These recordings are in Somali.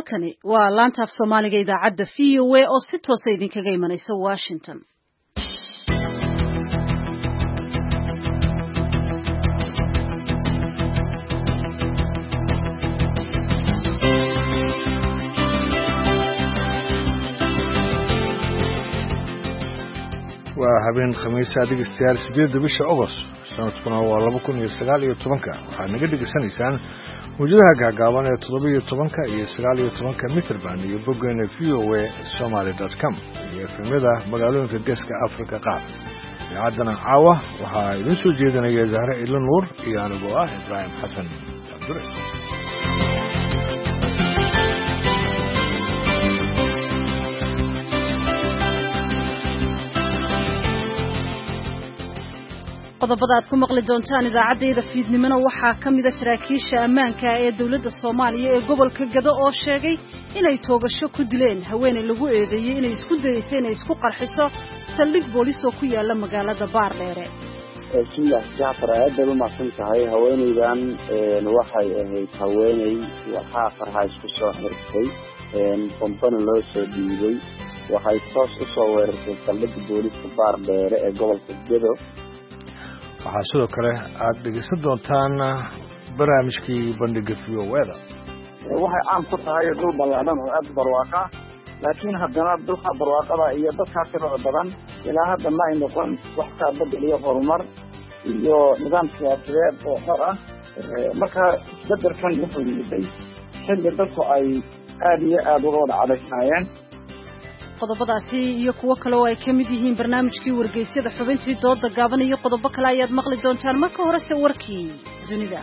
halkani waa laanta af Soomaaliga idaacadda VOA oo si toos ah idinkaga imanaysa Washington. waa habeen khamiis dhegeystayaal 8 bisha August sanadkuna waa 2019 waxaad naga dhegeysanaysaan mujadaha gaagaaban ee 17 iyo 19 mitir baan iyo boggeena voasomali.com iyo efemada magaalooyinka geeska Afrika qaar. idaacadana caawa waxaa idin soo jeedinaya Zahra Ilo Nuur iyo anigoo ah Ibrahim Xasan Abdure. qodobada aad ku maqli doontaan idaacaddeeda fiidnimona waxaa ka mid ah saraakiisha ammaanka ee dawladda Soomaaliya ee gobolka Gado oo sheegay inay toogasho ku dileen haweeney lagu eedeeyay inay isku dayeysay inay isku qarxiso saldhig booliis oo ku yaala magaalada Baardheere. Bismillah, Jaafar aad u mahadsan tahay. haweeneydan waxay ahayd haweeney waxa farxay isku soo xirtay qompana loo soo dhiibay waxay toos u soo weerartay saldhig booliiska Baardheere ee gobolka Gado. waxaa sidoo kale aad dhegeysan doontaan barnaamijkii bandhiga VOA-da. waxay caan ku tahay dhul ballaaran oo aad barwaaqo ah, laakiin haddana dhulka barwaaqada iyo dadka tirada badan ilaa hadda ma ay noqon wax ka bedeliyo horumar iyo nidaam siyaasadeed oo xor ah. marka isbedelkan wuxuu yimid xilli dadku ay aad iyo aad uga wada cadaysnaayeen. qodobadaasi iyo kuwo kale oo ay ka mid yihiin barnaamijkii wargeysyada xubintii dooda gaaban iyo qodobo kale ayaad maqli doontaan. marka horese warkii dunida.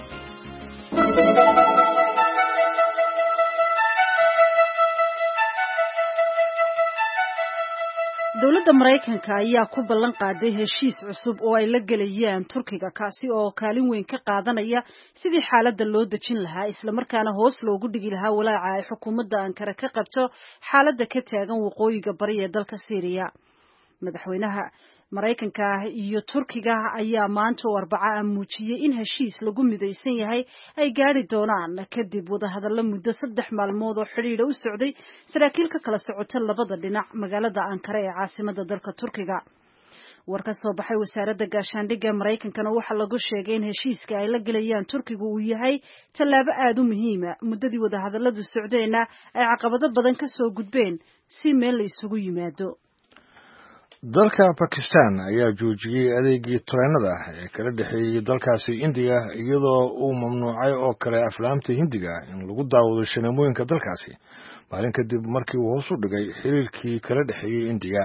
dawladda Mareykanka ayaa ku ballan qaaday heshiis cusub oo ay la galayaan Turkiga kaasi oo kaalin weyn ka qaadanaya sidii xaaladda loo dejin lahaa isla markaana hoos loogu dhigi lahaa walaaca ay xukuumadda Ankara ka qabto xaaladda ka taagan waqooyiga bari ee dalka Syria. madaxweynaha Mareykanka iyo Turkiga ayaa maanta Arbaca muujiyay in heshiis lagu midaysan yahay ay gaari doonaan kadib wadahadallo muddo 3 maalmood oo xiriir u socday saraakiil ka kala socota labada dhinac magaalada Ankara ee caasimadda dalka Turkiga. war ka soo baxay wasaaradda gaashaandhigga Mareykankana waxa lagu sheegay in heshiiska ay la galayaan Turkiga uu yahay tallaabo aad u muhiim ah muddadii wadahadalladu socdayna ay caqabado badan ka soo gudbeen si meel la isugu yimaado. dalka Pakistan ayaa joojiyay adeegii tareenada ee kala dhaxeeyay dalkaasi India iyadoo uu mamnuucay oo kale aflaamta Hindiga in lagu daawado shineemooyinka dalkaasi maalin kadib markii uu hoos u dhigay xiriirkii kala dhaxeeyay India.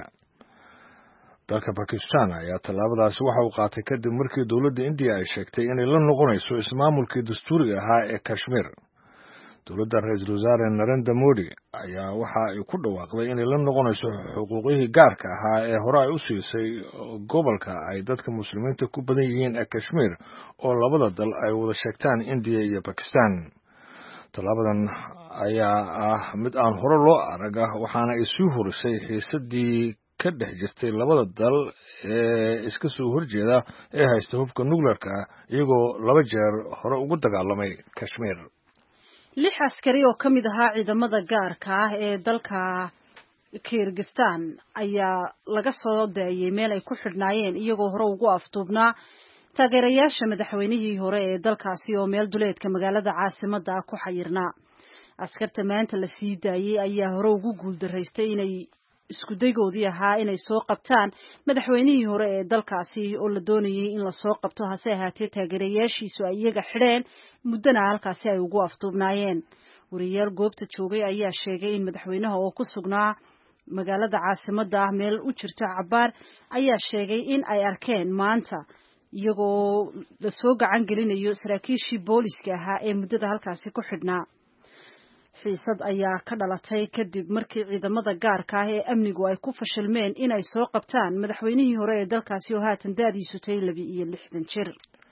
dalka Pakistan ayaa tallaabadaasi waxa uu qaatay kadib markii dawladda India ay sheegtay inay la noqonayso ismaamulkii dastuuriga ahaa ee Kashmir. dawladda ra'iisul wasaare Narendra Modi ayaa waxa ay ku dhawaaqday inay la noqonayso xuquuqihii gaarka ahaa ee hore ay u siisay gobolka ay dadka muslimiinta ku badan yihiin ee Kashmir oo labada dal ay wada sheegtaan India iyo Pakistan. tallaabadan ayaa ah mid aan hore loo arag waxaana ay sii horisay xiisadii ka dhex jirtay labada dal ee iska soo horjeeda ee haysta hubka nuclearka iyagoo 2 jeer hore ugu dagaalamay Kashmir. 6 askari oo ka mid ahaa ciidamada gaarka ah ee dalka Kyrgyzstan ayaa laga soo daayay meel ay ku xidhnaayeen iyagoo hore ugu afduubnaa taageerayaasha madaxweynihii hore ee dalkaasi oo meel duleedka magaalada caasimadda ku xayirnaa. askarta maanta la sii daayay ayaa hore ugu guuldaraystay inay isku daygoodii ahaa inay soo qabtaan madaxweynihii hore ee dalkaasi oo la doonayay in la soo qabto hase ahaatee taageerayaashiisu ay iyaga xidheen muddana halkaasi ay ugu afduubnaayeen. wariyaal goobta joogay ayaa sheegay in madaxweynaha oo ku sugnaa magaalada caasimadda meel u jirta Cabaar ayaa sheegay in ay arkeen maanta iyagoo la soo gacan gelinayo saraakiishii booliska ahaa ee muddada halkaasi ku xidhnaa. xiisad ayaa ka dhalatay kadib markii ciidamada gaarka ah ee amnigu ay ku fashilmeen inay soo qabtaan madaxweynihii hore ee dalkaasi oo haatan da'diisu tahay 62 jir.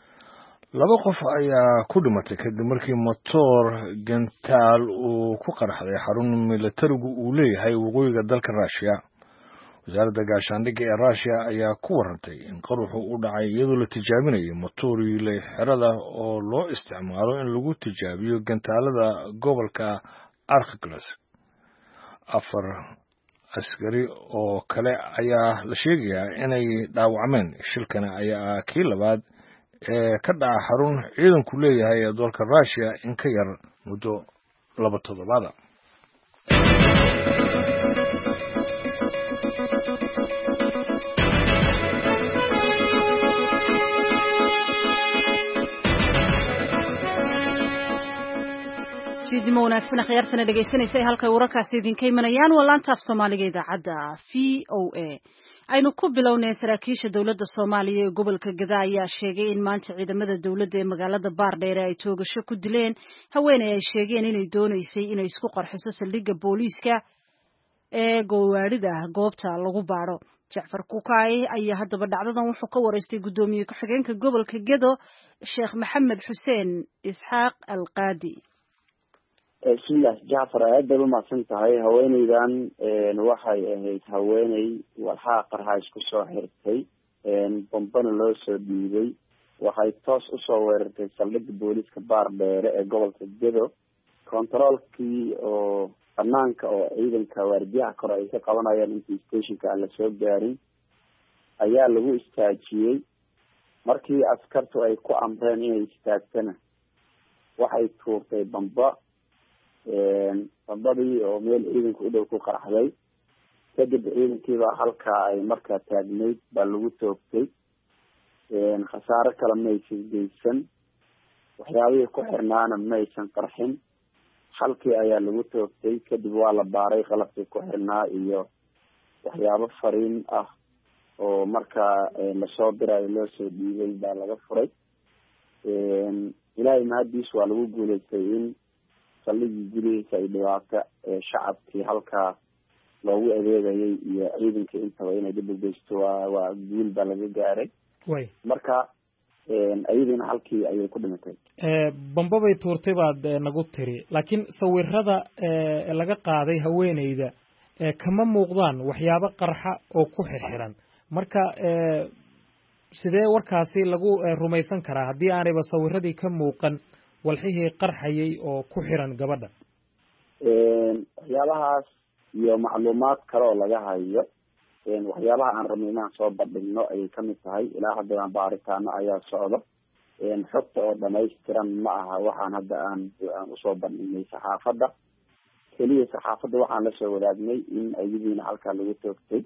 2 qof ayaa ku dhimatay kadib markii motor gantaal uu ku qarxay xarun militarigu uu leeyahay waqooyiga dalka Russia. wasaaradda gaashaandhigga ee Russia ayaa ku warantay in qaruxu u dhacay iyadoo la tijaabinayo motoriile xerada oo loo isticmaalo in lagu tijaabiyo gantaalada gobolka Arkglas. Afar askari oo kale ayaa la sheegayaa inay dhaawacmeen. Shilkani ayaa kii labaad ee ka dhaca xarun ciidanku leeyahay ee dalka Russia in ka yar muddo 2 toddobaad. fiidimo wanaagsan khayartana dhageysanaysa halka wararkaasi idinka imanayaan walaanta af Soomaaliga idaacada VOA. aynu ku bilownay saraakiisha dawladda Soomaaliya ee gobolka Gaza ayaa sheegay in maanta ciidamada dawladda ee magaalada Baardheer ay toogasho ku dileen haweeney ay sheegeen inay doonaysay inay isku qarxiso saldhigga booliiska ee gawaarida goobta lagu baaro. Jacfar Kukaay ayaa haddaba dhacdadan wuxuu ka wareystay gudoomiye ku-xigeenka gobolka Gedo Sheekh Maxamed Xuseen Isxaaq Alqaadi. bismillah Jacfar aad bay u mahadsan tahay. haweeneydan waxay ahayd haweeney waxaa qarxa isku soo xirtay bombana loo soo dhiibay. waxay toos usoo weerartay saldhigga booliiska Baardheere ee gobolka Gedo. kontaroolkii oo banaanka oo ciidanka waardiyaha kore ay ka qabanayaan intii stationka aan la soo gaarin ayaa lagu istaajiyey. markii askartu ay ku amreen inay istaagtana waxay tuurtay bambadii oo meel ciidanka u dhow ku qarxday. kadib ciidankiiba halkaa ay markaa taagnayd baa lagu toogtay. khasaare kale maysan geysan. waxyaabihii ku xirnaana maysan qarxin. halkii ayaa lagu toogtay. kadib waa la baaray qalabkii ku xirnaa iyo waxyaabo fariin ah oo markaa lasoo dirayo loo soo dhiibay baa laga furay. ilaahay mahadiis waa lagu guuleystay in saldhiggii gudihiisa ay dhibaato shacabkii halkaa loogu adeegayay iyo ciidankii intaba inay dib u geysto waa guul baa laga gaaray. marka ayadiina halkii ayay ku dhimatay. bambabay tuurtay baad nagu tiri, laakiin sawirada laga qaaday haweeneyda kama muuqdaan waxyaabo qarxa oo ku xirxiran. marka sidee warkaasi lagu rumaysan karaa haddii aanayba sawiradii ka muuqan walxihii qarxayay oo ku xiran gabadha? waxyaabahaas iyo macluumaad kale oo laga hayo waxyaabaha aan rabnay inaan soo bandhigno ayay kamid tahay. ilaa haddana baaritaano ayaa socdo. xogta oo dhamaystiran ma aha waxaan hadda aan usoo bandhignay saxaafadda keliya. saxaafadda waxaan lasoo wadaagnay in ayadiina halkaa lagu toogtay,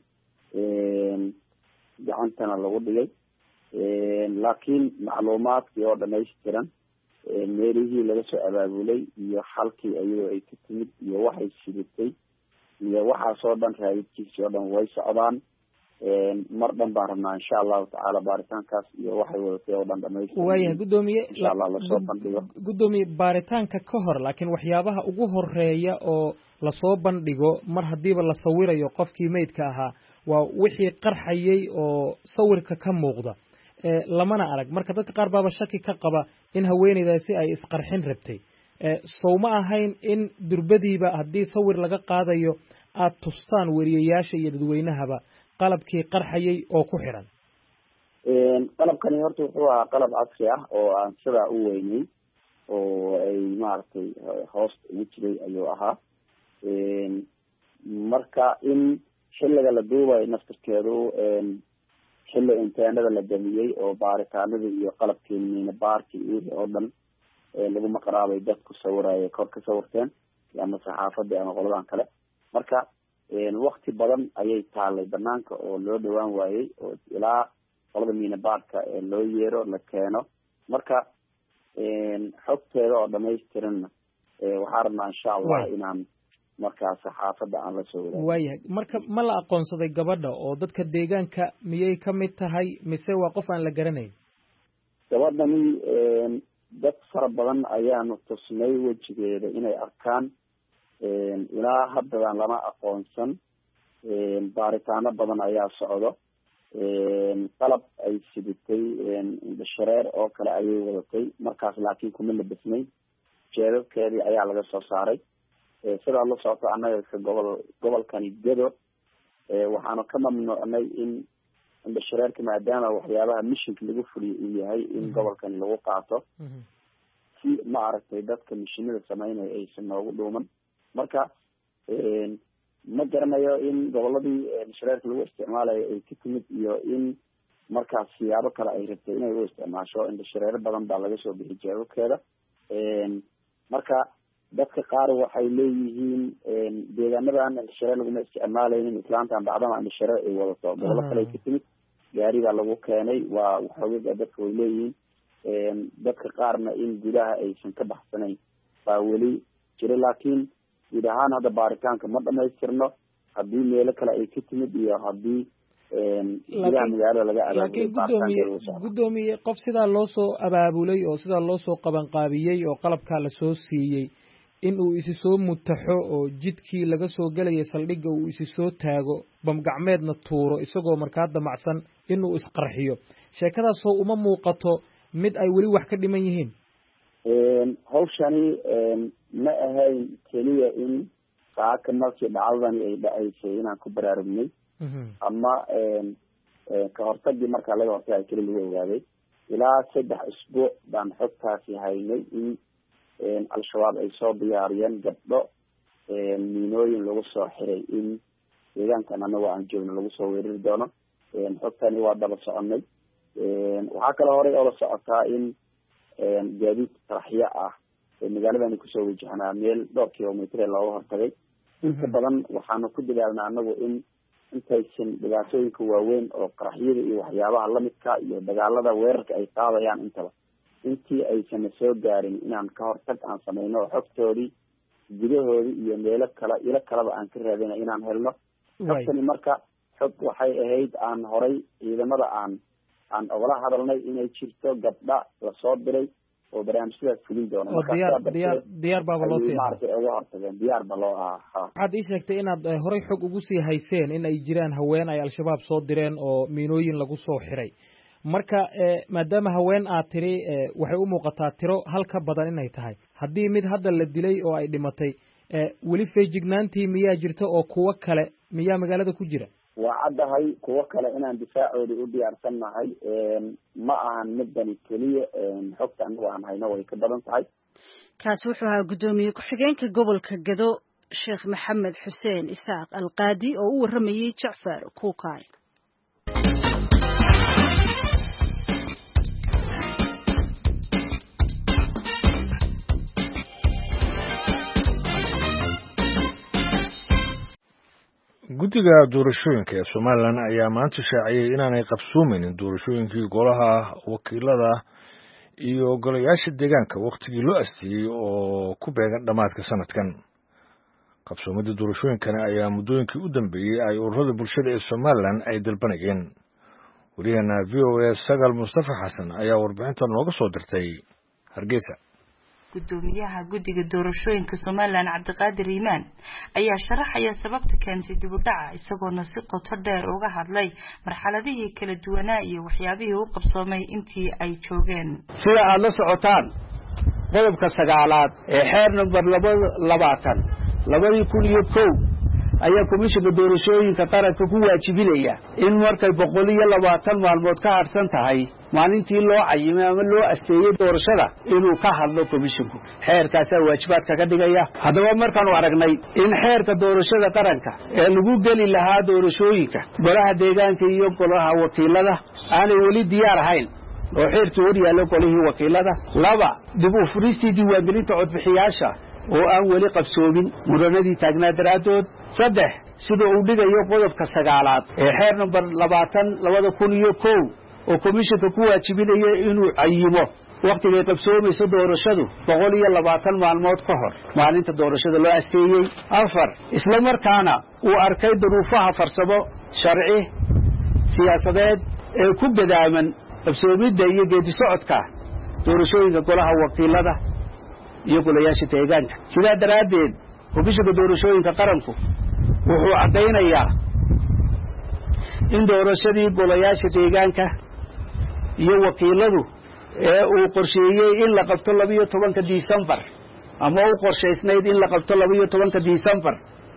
gacantana lagu dhigay. laakiin macluumaadkii oo dhamaystiran, meelihii laga soo abaabulay iyo halkii ayadoo ay ka timid iyo waxay sidatay iyo waxaasoo dhan raadidkiisii oo dhan way socdaan. mar dhan baan rabnaa insha allahu tacaala baaritaankaas iyo waxay wadatay oo dhan dhamaystiran. waayahay gudoomiye, insha allah lasoo bandhigo. gudoomiye, baaritaanka ka hor laakiin waxyaabaha ugu horeeya oo lasoo bandhigo mar haddiiba la sawirayo qofkii meydka ahaa waa wixii qarxayay oo sawirka ka muuqda. lamana arag. marka dadka qaar baaba shaki ka qaba in haweeneydaasi ay isqarxin rabtay. sow ma ahayn in durbadiiba haddii sawir laga qaadayo aad tustaan weriyayaasha iyo dadweynahaba qalabkii qarxayay oo ku xiran? qalabkani horta wuxuu ahaa qalab casri ah oo aan sidaa u weynay oo ay maaragtay hoosta ugu jiray ayuu ahaa. marka in xilliga la duubayo naftirkeedu xilli inteenada la damiyey oo baaritaanada iyo qalabkii miina baarkii wixii oo dhan laguma qaraabay dadku sawiraya kor ka sawirteen ama saxaafadii ama qoladan kale. marka wakti badan ayay taalay banaanka oo loo dhawaan waayey oo ilaa qolada miina baarka loo yeero la keeno. marka xogteeda oo dhamaystiranna waxaa rabnaa insha allah inaan markaa saxaafadda aan la soo wadaagno. waayahay. marka ma la aqoonsaday gabadha oo dadka deegaanka miyay ka mid tahay mise waa qof aan la garanayn? gabadhani dad fara badan ayaanu tusnay wejigeeda inay arkaan. ilaa haddadan lama aqoonsan. baaritaano badan ayaa socdo. qalab ay sidatay indhashareer oo kale ayay wadatay. markaas laakiin kuma labisnayn. jeedadkeedii ayaa laga soo saaray. sidaa la socoto annaga gobolkani Gedo waxaanu ka mamnuucnay in indhashareerka maadaama waxyaabaha mishinka lagu fuliyo uu yahay in gobolkani lagu qaato si ma aragtay dadka mishinada sameynaya aysan noogu dhuuman. marka ma garanayo in goboladii shareerka lagu isticmaalayo ay ka timid iyo in markaas siyaabo kale ay rabtay inay u isticmaasho indhashareero badan baa laga soo bixi jeebabkeeda marka dadka qaar waxay leeyihiin deegaanadan indhashareer laguma isticmaalaynin islaantan bacdama indhashareer ay wadato gobolo kale ay ka timid gaari baa lagu keenay waa waxooga dadka way leeyihiin dadka qaarna in gudaha aysan ka baxsanayn baa weli jira laakiin guud ahaan hadda baaritaanka ma dhamaystirno haddii meelo kale ay ka timid iyo haddii gudaha magaalada laga laakiin guddoomiye qof sidaa loo soo abaabulay oo sidaa loo soo qabanqaabiyey oo qalabkaa lasoo siiyey in uu isi soo mutaxo oo jidkii laga soo gelayay saldhigga uu isi soo taago bamgacmeedna tuuro isagoo markaa damacsan inuu isqarxiyo sheekadaasoo uma muuqato mid ay weli wax ka dhiman yihiin hawshani ma ahayn keliya in saaka markii dhacdadani ay dhacaysay inaan ku baraarugnay ama ka hortagii markaa laga hortagay keli lagu ogaaday ilaa 3 usbuuc baan xogtaasi haynay in al-shabaab ay soo diyaariyeen gabdho miinooyin lagu soo xiray in deegaankan anagoo aan joogno lagu soo weerari doono xogtani waa daba soconay waxaa kale horey oo la socotaa in gaadiid qaraxyo ah magaaladani kusoo wajahnaa meel dhowr kilomitr looga hortagay inta badan waxaanu ku dadaalnaa anagu in intaysan dhibaatooyinka waaweyn oo qaraxyada iyo waxyaabaha lamidka iyo dagaalada weerarka ay qaadayaan intaba intii aysan soo gaarin inaan ka hortag aan sameyno oo xogtoodii gudahoodii iyo meelo kale ilo kaleba aan ka raadina inaan helno xogtani marka xog waxay ahayd aan horay ciidamada aan ogala hadalnay inay jirto gabdha lasoo diray oo barnaamijyadaas fulin doono diyaar baaba loo sii maartay uga hortageen diyaar ba loo ahaa waxaad ii sheegtay inaad horay xog ugu sii hayseen in ay jiraan haween ay al-shabaab soo direen oo miinooyin lagu soo xiray marka maadaama haween aad tiri waxay u muuqataa tiro hal ka badan inay tahay haddii mid hadda la dilay oo ay dhimatay weli feejignaantii miyaa jirta oo kuwo kale miyaa magaalada ku jira waa caddahay kuwo kale inaan difaacoodi u diyaarsan nahay ma ahan midani keliya xogta anagu aan hayno way ka badan tahay kaasi wuxuu ahaa guddoomiye ku-xigeenka gobolka Gado Sheekh Maxamed Xuseen Isaaq Alqaadi oo u waramayay Jacfar Kuukay guddiga doorashooyinka ee Soomaaliland ayaa maanta shaaciyay inaanay qabsoomaynin doorashooyinkii golaha wakiilada iyo golayaasha deegaanka waqtigii loo asteeyay oo ku beegan dhamaadka sanadkan qabsoomada doorashooyinkana ayaa muddooyinkii u dambeeyay ay ururada bulshada ee Soomaaliland ay dalbanayeen wariyana VOA Sagal Mustafa Xasan ayaa warbixinta nooga soo dirtay Hargeysa gudoomiyaha guddiga doorashooyinka Soomaaliland Cabdiqaadir Iimaan ayaa sharaxaya sababta keentay dib u dhaca isagoo si qoto dheer uga hadlay marxaladihii kala duwanaa iyo waxyaabihii uu qabsoomay intii ay joogeen sida aad la socotaan qodobka 9aad ee xeer number 2021 ayaa komishanka doorashooyinka qaranka ku waajibinaya in markay 120 maalmood ka harsan tahay maalintii loo cayimay ama loo asteeyay doorashada inuu ka hadlo komishanku xeerkaas waajibaadka ka dhigaya haddaba markaan aragnay in xeerka doorashada qaranka ee lagu gali lahaa doorashooyinka golaha deegaanka iyo golaha wakiilada aanay weli diyaar ahayn oo xeerkii hor yaalo golihii wakiilada 2 dib u furistii diiwaangelinta codbixiyaasha oo aan weli qabsoomin muranadii taagnaa daraadood 3 sida uu dhigayo qodobka 9aad ee xeer number 2021 oo komishanka ku waajibinaya inuu cayimo waqtiga qabsoomayso doorashadu 120 maalmood ka hor maalinta doorashada loo asteeyay 4 isla markaana uu arkay duruufaha farsamo sharci siyaasadeed ee ku gadaaman qabsoomidda iyo geedi socodka doorashooyinka golaha wakiilada iyo golayaasha deegaanka sida daraadeed komishanka doorashooyinka qaranku wuxuu cadeynayaa in doorashadii golayaasha deegaanka iyo wakiiladu ee uu qorsheeyay in la qabto 12 December ama uu qorsheysnayd in la qabto 12 December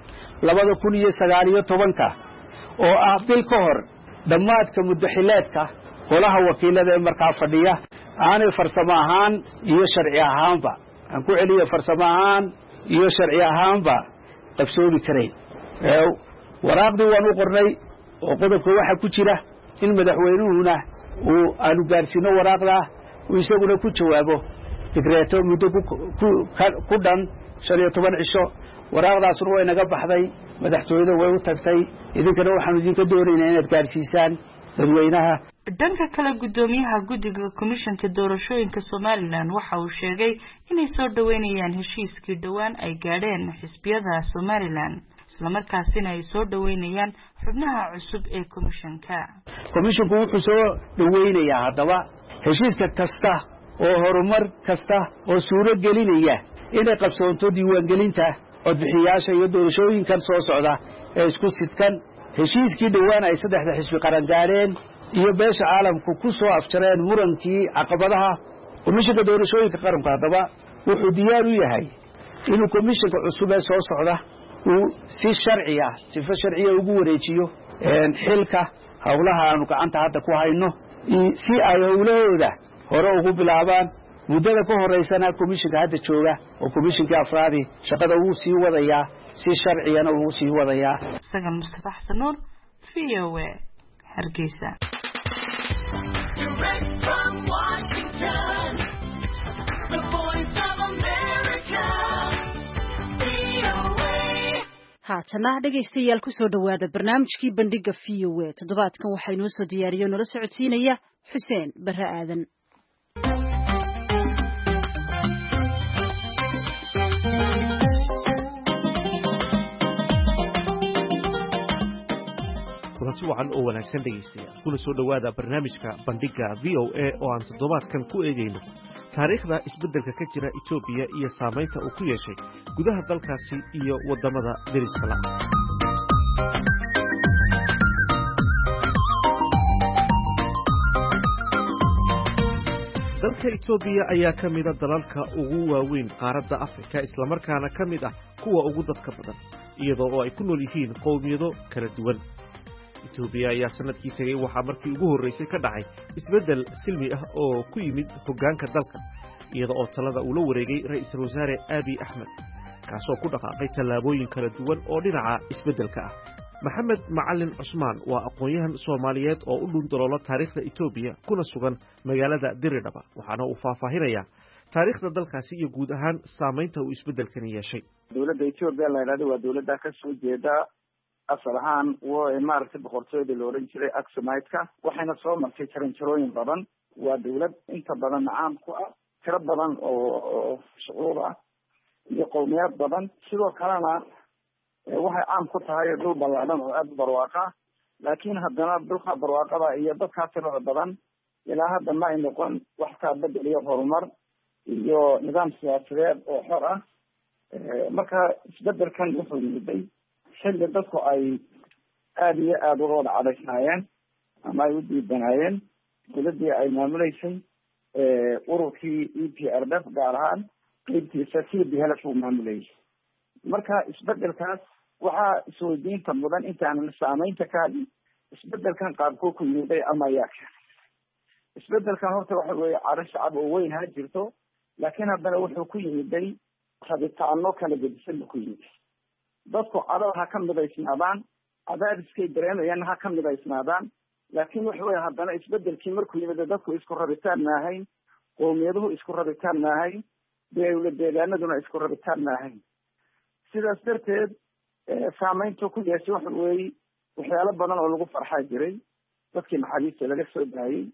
2019 oo ah bil ka hor dhamaadka muddaxileedka golaha wakiilada ee markaa fadhiya aanay farsamo ahaan iyo sharci ahaanba aan ku celiyo farsamo ahaan iyo sharci ahaanba qabsoomi karayn waraaqdii waan u qornay oo qodobka waxa ku jira in madaxweynuhuna aanu gaarsiino waraaqdaa uu isaguna ku jawaabo digreeto muddo ku dhan 15 cisho waraaqdaasuna way naga baxday madaxtooyada way u tagtay idinkana waxaanu idinka doonaynaa inaad gaarsiisaan dadweynaha. dhanka kale gudoomiyaha guddiga komishanka doorashooyinka Somaliland waxa uu sheegay inay soo dhaweynayaan heshiiskii dhawaan ay gaadheen xisbiyada Somaliland isla markaasina ay soo dhaweynayaan xubnaha cusub ee komishanka. komishanku wuxuu soo dhaweynayaa hadaba heshiiska kasta oo horumar kasta oo suuro gelinaya inay qabsoonto diiwaangelinta codbixiyaasha iyo doorashooyinkan soo socda ee isku sidkan heshiiskii dhawaan ay saddexda xisbi qaran gaareen iyo beesha caalamku ku soo afjareen murankii caqabadaha komishanka doorashooyinka qaranka hadaba wuxuu diyaar u yahay inuu komishanka cusub ee soo socda uu si sharciya ugu wareejiyo xilka hawlaha aanu gacanta hadda ku hayno si ay hawlahooda hore ugu bilaabaan muddada ka horeysana komishanka hadda jooga oo komishankii afraadi shaqada uu sii wadayaa si sharciyana uu sii wadayaa. Sagal Mustafa Xasan Nuur VOA Hargeysa. haatana dhegaystayaal ku soo dhawaada barnaamijkii bandhiga VOA toddobaadkan waxaa inoo soo diyaariyay nala socodsiinaya Xuseen Barre Aadan. kulanti wacan oo wanaagsan dhegaystayaal kuna soo dhawaada barnaamijka bandhiga VOA oo aan toddobaadkan ku eegayno taariikhda isbeddelka ka jira Itoobiya iyo saamaynta uu ku yeeshay gudaha dalkaasi iyo wadamada deriska la. dalka Itoobiya ayaa ka mid ah dalalka ugu waaweyn qaaradda Afrika isla markaana ka mid ah kuwa ugu dadka badan iyadoo oo ay ku nool yihiin qowmiyado kala duwan. Itoobiya ayaa sanadkii tagay waxaa markii ugu horeysay ka dhacay isbeddel silmi ah oo ku yimid hoggaanka dalka iyada oo talada uu la wareegay ra'iisul wasaare Abiy Ahmed kaasoo ku dhaqaaqay tallaabooyin kala duwan oo dhinaca isbeddelka ah. Maxamed Macalin Cusmaan waa aqoon-yahan Soomaaliyeed oo u dhundaloolo taariikhda Itoobiya kuna sugan magaalada Diridhaba waxaana uu faahfaahinayaa taariikhda dalkaasi iyo guud ahaan saamaynta uu isbeddelkani yeeshay. dowladda Itoobiya la yiraahdo waa dowladda ka soo jeeda asal ahaan waa maaragtay boqortooyada la oran jiray Aksumite-ka waxayna soo martay jaranjarooyin badan waa dowlad inta badan caan ku ah tiro badan oo shucuub ah iyo qowmiyad badan sidoo kalena waxay caan ku tahay dhul ballaaran oo aad barwaaqa laakiin haddana dhulka barwaaqada iyo dadka tirada badan ilaa hadda ma ay noqon wax ka bedel iyo horumar iyo nidaam siyaasadeed oo xor ah marka isbeddelkan wuxuu yimiday xilli dadku ay aad iyo aad uga wada cadaysnaayeen ama ay u diidanaayeen dowladdii ay maamuleysay ururkii EPRDF gaar ahaan qeybtiisa TPLF uu maamulayay marka isbeddelkaas waxaa isweydiinta mudan intaanan saamaynta ka hadlin isbeddelkan qaabkuu ku yimiday ama ayaa keenay isbeddelkan horta waxa weeye caro shacab oo weyn ha jirto laakiin haddana wuxuu ku yimiday rabitaano kala gedisan ku yimid dadku cadal ha ka midaysnaadaan cadaadiskay dareemayaan ha ka midaysnaadaan laakiin waxa weeye haddana isbeddelkii markuu yimid dadku isku rabitaan maahayn qowmiyaduhu isku rabitaan maahayn deegaanaduna isku rabitaan maahayn sidaas darteed saamaynta ku yeeshay waxa weeye waxyaalo badan oo lagu farxaa jiray dadkii maxaabiista laga soo daayey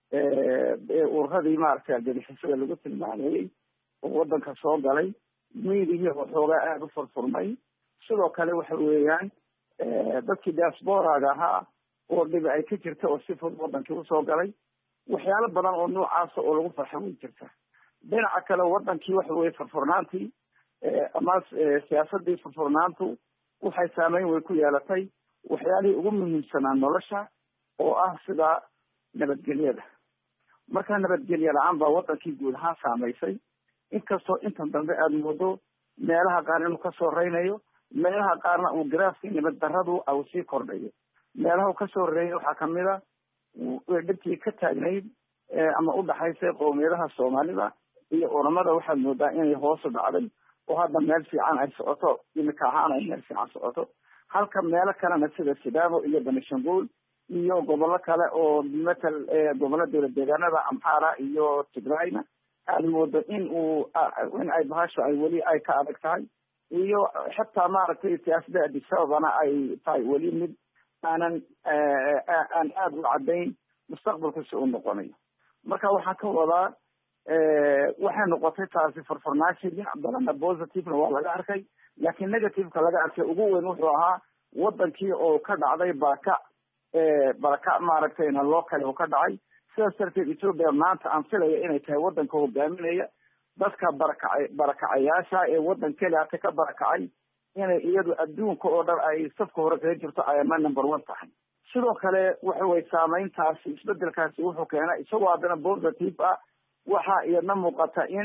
ururadii maaragtay argagixisada lagu tilmaamayey oo waddanka soo galay miidihii waxoogaa aada u furfurmay sidoo kale waxa weeyaan dadkii diasporaga ahaa oo dhibi ay ka jirta oo si fudud wadankii usoo galay waxyaalo badan oo noocaasa oo lagu farxa way jirta dhinaca kale wadankii waxa weye furfurnaantii ama siyaasadii furfurnaantu waxay saameyn way ku yeelatay waxyaalihii ugu muhiimsanaa nolosha oo ah sida nabadgelyada marka nabadgelye la-aan baa wadankii guud ahaan saamaysay inkastoo intan dambe aada moodo meelaha qaar inuu kasoo reynayo meelaha qaarna uu garaafkii nabad daradu au sii kordhayo meelaha uu kasoo reeyay waxaa kamid a dhibkii ka taagnayd ama udhaxaysay qowmiyadaha Soomaalida iyo oramada waxaad moodaa inay hoos u dhacday oo hadda meel fiican ay socoto imika ahaan ay meel fiican socoto halka meelo kalena sida Sidaamo iyo Benishanguul iyo gobollo kale oo matal gobollo dowlad deegaanada Amhara iyo Tigrayna aad moodo in ay bahasho ay weli ay ka adag tahay iyo xitaa maaragtay siyaasadda Addis Ababana ay tahay weli mid aan aad u caddayn mustaqbalka si uu noqonayo marka waxaan ka wadaa waxay noqotay taasi farfarnaansho dhinac badanna positive-na waa laga arkay laakiin negative-ka laga arkay ugu weyn wuxuu ahaa wadankii oo ka dhacday baraka maaragtayna loo kale oo ka dhacay sidaas darteed Ethiopia maanta aan filaya inay tahay wadanka hogaaminaya dadka barakacayaasha ee wadan kale ka barakacay inay iyadu adduunka oo dhan ay safka hore kaga jirto ay number 1 tahay sidoo kale waxa way saameyntaasi isbedelkaasi wuxuu keenay isagoo haddana positive ah waxa iyadna muuqata in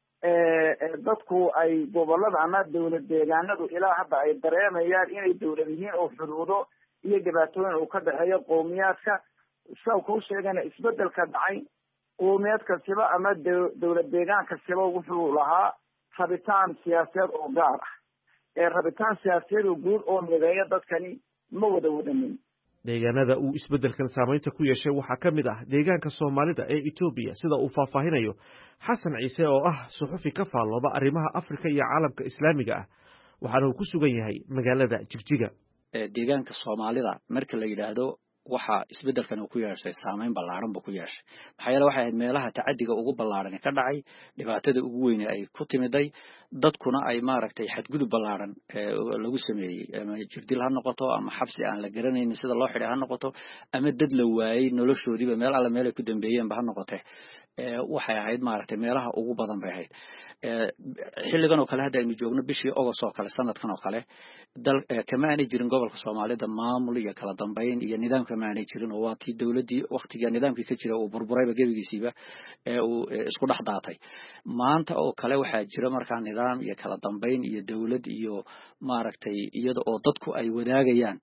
dadku ay gobolada ama dowlad deegaanadu ilaa hadda ay dareemayaan inay dowlad yihiin oo xuduudo iyo dhibaatooyin uu ka dhaxeeyo qowmiyaadka sida ku sheegana isbedelka dhacay qowmiyad kastaba ama dowlad deegaan kastaba wuxuu lahaa rabitaan siyaasadeed oo gaar ah rabitaan siyaasadeed oo guud oo mideeya dadkani ma wada wadanin deegaanada uu isbedelkan saameynta ku yeeshay waxaa ka mid ah deegaanka Soomaalida ee Ethiopia sida uu faahfaahinayo Xasan Ciise oo ah suxufi ka faallooda arrimaha Afrika iyo caalamka Islaamiga ah waxaana uu ku sugan yahay magaalada Jigjiga deegaanka Soomaalida marka la yiraahdo waxa isbedelkan uu ku yeeshay saameyn ballaaran buu ku yeeshay maxaa yeelay waxay ahayd meelaha tacadiga ugu ballaaran ka dhacay dhibaatada ugu weyn ay ku timiday dadkuna ay maaragtay xadgudub ballaaran lagu sameeyay ama jirdil ha noqoto ama xabsi aan la garanaynin sida loo xidhay ha noqoto ama dad la waayay noloshoodiiba meel alla meel ay ku dambeeyeen ba ha noqotee waxay ahayd maaragtay meelaha ugu badan bay ahayd xilligan oo kale hadda aynu joogno bishii August oo kale sanadkan oo kale kama aanay jirin gobolka Soomaalida maamul iyo kala dambeyn iyo nidaam kama aanay jirin oo waa tii dawladii waqtiga nidaamkii ka jira uu burburayba gebigiisiiba uu isku dhex daatay maanta oo kale waxaa jira markaa nidaam iyo kala dambeyn iyo dawlad iyo maaragtay iyada oo dadku ay wadaagayaan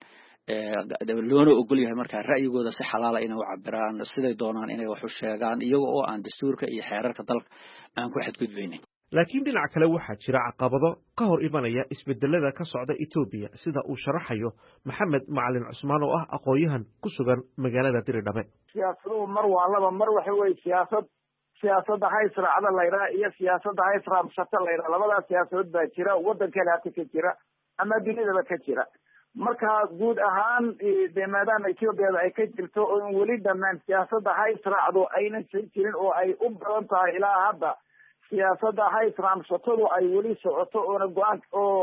loona ogol yahay markaa ra'yigooda si xalaal ah inay u cabiraan siday doonaan inay wax u sheegaan iyaga oo aan dastuurka iyo xeerarka dalka aan ku xadgudbaynin laakiin dhinaca kale waxaa jira caqabado ka hor imanaya isbedelada ka socda Ethiopia sida uu sharaxayo Maxamed Macalin Cusmaan oo ah aqoonyahan ku sugan magaalada Diridhabe siyaasaduhu mar waa laba mar waxa weeye siyaasadda haysraacda la yiraahdo iyo siyaasadda haysraamsata la yiraahdo labadaas siyaasadood baa jira wadankeena ka jira ama dunidaba ka jira marka guud ahaan maadaama Ethiopia ay ka jirto oo weli dhammaan siyaasadda haysraacdu aynan jirin oo ay u badan tahay ilaa hadda siyaasadda haysraamsatadu ay weli socoto oo go'aan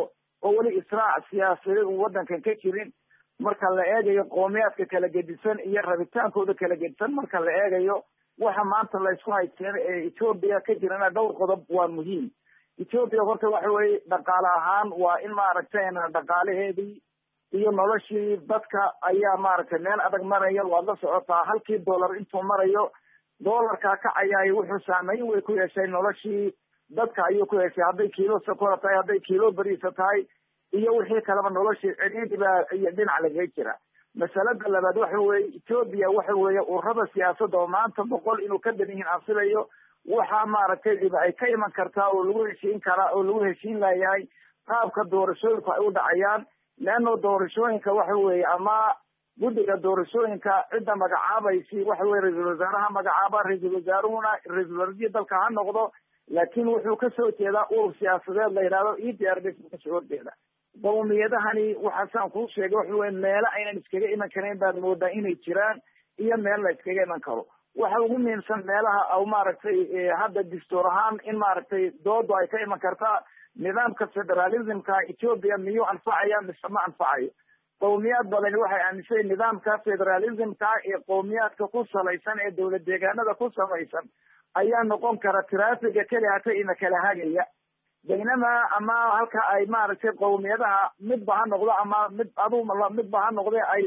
oo weli israac siyaasadeed wadankan ka jirin marka la eegayo qowmiyaadka kala gedisan iyo rabitaankooda kala gedisan marka la eegayo waxa maanta la isku haysteen ee Ethiopia ka jirana dhowr qodob waa muhiim Ethiopia horta waxa weeye dhaqaale ahaan waa in maaragtay dhaqaalaheedii iyo noloshii dadka ayaa maaragtay meel adag maraya waa la socotaa halkii dollar intuu marayo dollarka kacayay wuxuu saameyn way ku yeeshay noloshii dadka ayuu ku yeeshay hadday kiilo sokor tahay hadday kiilo bariis tahay iyo wixii kaleba noloshii cidhiidhiba iyo dhinac laga jira masalada labaad waxa weeye Ethiopia waxa weeye ururada siyaasadda oo maanta 100 inuu ka badan yahay asilayo waxa maaragtay ay ka iman kartaa oo lagu heshiin karaa oo lagu heshiin lahayahay qaabka doorashooyinka ay u dhacayaan leano doorashooyinka waxa weeye ama guddiga doorashooyinka cidda magacaabaysi waxa weeye ra'iisul wasaaraha magacaaba ra'iisul wasaarihii dalka ha noqdo laakiin wuxuu ka soo jeedaa urur siyaasadeed la yiraahdo EPRDF ka soo horjeeda qowmiyadahani waxaan ku sheegay waxa weeye meelo aynan iskaga iman karin baad moodaa inay jiraan iyo meel la iskaga iman karo waxa ugu muhiimsan meelaha oo maaragtay hadda dastuur ahaan in maaragtay doodu ay ka iman kartaa nidaamka federalismka Ethiopia miyuu anfacaya mise ma anfacayo qowmiyad badan waxay aaminsan nidaamka federalismka ee qowmiyadka ku salaysan ee dawlad deegaanada ku samaysan ayaa noqon kara traafiga kaliya ina kala hagaya baynama ama halka ay maaragtay qowmiyadaha midba ha noqdo ama midba ha noqdo ay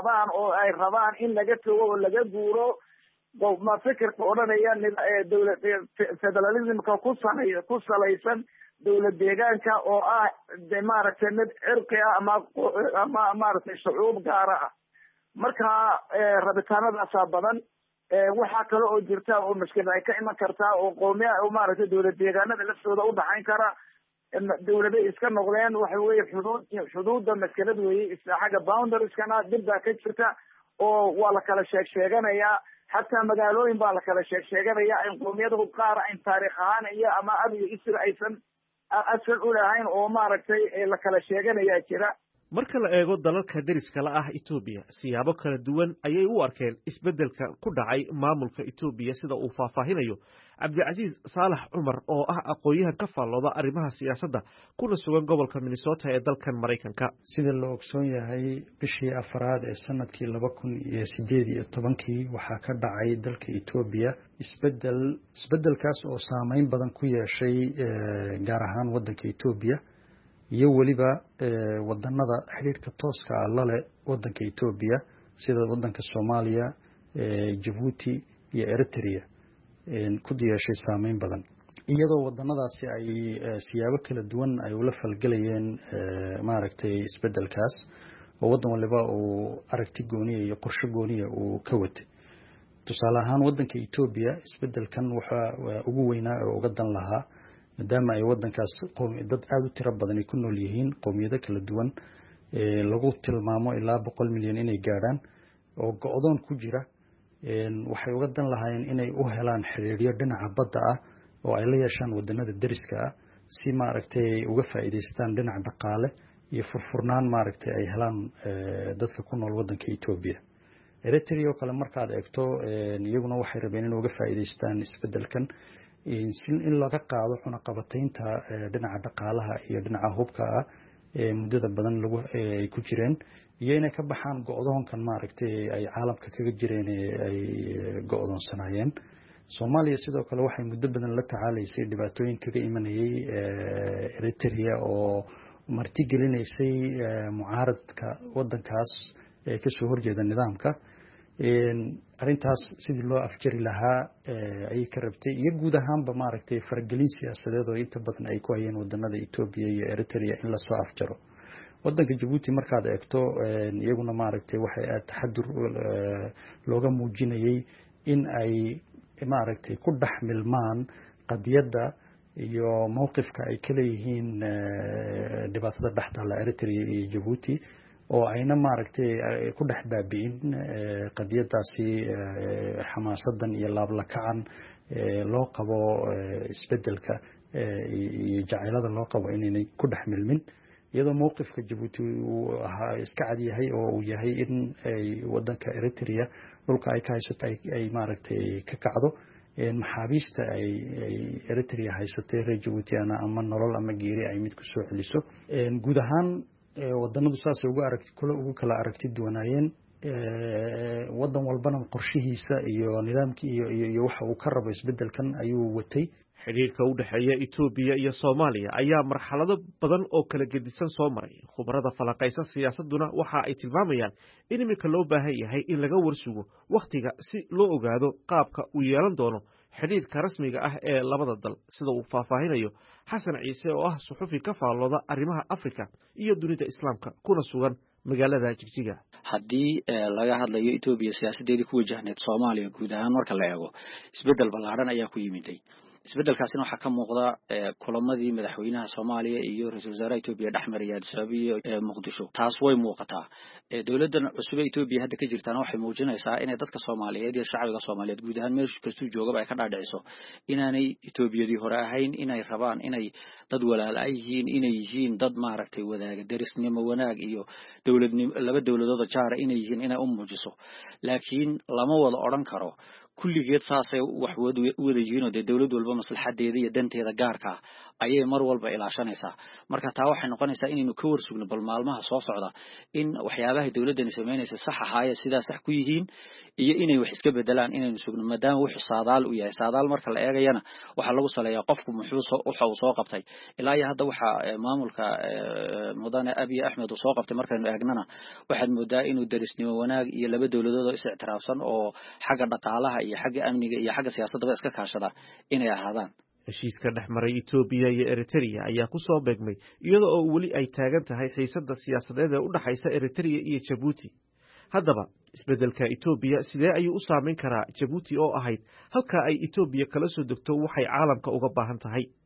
rabaan in laga tago oo laga guuro ma fikirka odhanaya dawlad federalismka ku salaysan dawlad deegaanka oo ah maaragtay mid cirqi ah ama maaragtay shucuub gaara ah marka rabitaanadaasa badan waxaa kale oo jirta oo mushkil ay ka iman kartaa oo qowmiyaha oo maaragtay dawlad deegaanada laftooda u dhaxayn kara dawlada iska noqdeen waxa weeye xuduudda maskalad weeye isla xagga boundarskana dib baa ka jirta oo waa la kala sheeganayaa xataa magaalooyin baa la kala sheeganaya in qowmiyadahu qaar in taariikh ahaan iyo ama ab iyo isir aysan asal u lahayn oo maaragtay la kala sheeganayaa jira. marka la eego dalalka deriska la ah Itoobiya siyaabo kala duwan ayay u arkeen isbeddelka ku dhacay maamulka Itoobiya sida uu faahfaahinayo Cabdicaziz Saalax Cumar oo ah aqoonyahan ka faallooda arrimaha siyaasadda kuna sugan gobolka Minnesota ee dalkan Mareykanka. sida la ogsoon yahay bishii afraad ee sanadkii 2018 waxaa ka dhacay dalka Itoobiya isbeddelkaas oo saameyn badan ku yeeshay gaar ahaan waddanka Itoobiya iyo waliba wadanada xiriirka tooska ah la leh wadanka Itoobiya sida wadanka Soomaaliya, Djibouti iyo Eritrea ku yeeshay saameyn badan iyadoo wadanadaasi ay siyaabo kala duwan ay ula falgalayeen maaragtay isbeddelkaas oo wadan waliba uu aragti gooniya iyo qorshe gooniya uu ka watay. tusaale ahaan wadanka Itoobiya isbeddelkan waxa ugu weynaa oo uga dan lahaa maadaama ay wadankaas dad aad u tiro badan ay ku nool yihiin qowmiyado kala duwan lagu tilmaamo ilaa 100 milyan inay gaaraan oo go'doon ku jira waxay uga dan lahaayeen inay u helaan xiriiryo dhinaca badda ah oo ay la yeeshaan wadanada deriska ah si maaragtay uga faa'iideystaan dhinaca dhaqaale iyo furfurnaan maaragtay ay helaan dadka ku nool wadanka Itoobiya. Eritrea oo kale markaad eegto iyaguna waxay rabeen inay uga faa'iideystaan isbeddelkan in laga qaado cunaqabataynta dhinaca dhaqaalaha iyo dhinaca hubka ah muddada badan ay ku jireen iyo inay ka baxaan go'doonkan maaragtay ay caalamka kaga jireen ay go'doonsanaayeen. Soomaaliya sidoo kale waxay muddo badan la tacaalaysay dhibaatooyin kaga imanayay Eritrea oo martigelinaysay mucaaradka waddankaas ee ka soo horjeeda nidaamka. Arintaas sidii loo afjari lahaa ayay ka rabtay iyo guud ahaanba maaragtay faragelin siyaasadeed oo inta badan ay ku hayeen wadanada Itoobiya iyo Eritrea in la soo afjaro. wadanka Djibouti markaad eegto iyaguna maaragtay waxay taxadur looga muujinayay in ay maaragtay ku dhaxmilmaan qadiyada iyo mowqifka ay ka leeyihiin dhibaatada dhaxdala Eritrea iyo Djibouti oo ayna maaragtay ku dhex baabi'in qadiyadaasi xamaasadan iyo laablakacan loo qabo isbeddelka iyo jacaylada loo qabo inay ku dhex milmin iyadoo mowqifka Djibouti uu ahaa iska cad yahay oo uu yahay in ay wadanka Eritrea dhulka ay ka haysato ay maaragtay ka kacdo maxaabiista ay Eritrea haysatay reer Djibouti ama nolol ama geeri ay mid ku soo celiso. guud ahaan wadanadu saasay ugu kala aragti duwanaayeen wadan walbana qorshihiisa iyo nidaamkii iyo waxa uu ka rabo isbeddelkan ayuu watay. xiriirka u dhaxeeya Itoobiya iyo Soomaaliya ayaa marxalado badan oo kala gedisan soo maray. khubarada falaqaysa siyaasaduna waxa ay tilmaamayaan in imika loo baahan yahay in laga warsugo waqtiga si loo ogaado qaabka uu yeelan doono xiriirka rasmiga ah ee labada dal sida uu faahfaahinayo Xasan Ciise oo ah suxufi ka faallooda arrimaha Afrika iyo dunida Islaamka kuna sugan magaalada Jigjiga. haddii laga hadlayo Itoobiya siyaasadeedii ku wajahneed Soomaaliya guud ahaan marka la eego isbeddel ballaaran ayaa ku yimiday. isbeddelkaasina waxaa ka muuqda kulamadii madaxweynaha Soomaaliya iyo ra'iisul wasaaraha Itoobiya dhexmaraya Addis Ababa iyo Muqdisho. taas way muuqataa. dawladdan cusub ee Itoobiya hadda ka jirtana waxay muujinaysaa inay dadka Soomaaliyeed iyo shacabka Soomaaliyeed guud ahaan meel kasta joogaba ay ka dhaadhiciso inaanay Itoobiyadii hore ahayn, inay rabaan inay dad walaal ay yihiin, inay yihiin dad maaragtay wadaaga derisnimo wanaag iyo dawladnimo laba dawladood jaar inay yihiin inay u muujiso. laakiin lama wada oran karo kulligeed saasay wax wada yihiin oo dawlad walba maslaxadeeda iyo danteeda gaarka ayay mar walba ilaashanaysaa. marka taa waxay noqonaysaa inaynu ka warsugno bal maalmaha soo socda in waxyaabaha dawladdan sameynaysa sax ahaayeen sidaa sax ku yihiin iyo inay wax iska bedelaan inaynu sugno maadaama wuxuu saadaal u yahay. saadaal marka la eegayana waxa lagu saleeyaa qofku muxuu soo qabtay ilaa iyo hadda waxa maamulka mudane Abiy Ahmed uu soo qabtay markaynu eegnana waxaad moodaa inuu derisnimo wanaag iyo laba dawladood oo is ictiraafsan oo xagga dhaqaalaha iyo xagga amniga iyo xagga siyaasadda iska kaashada inay ahaadaan. heshiiska dhexmaray Itoobiya iyo Eritrea ayaa ku soo beegmay iyada oo wali ay taagan tahay xiisadda siyaasadeed ee u dhaxaysa Eritrea iyo Djibouti. haddaba isbeddelka Itoobiya sidee ayuu u saameyn karaa Djibouti oo ahayd halka ay Itoobiya kala soo degto waxay caalamka uga baahan tahay?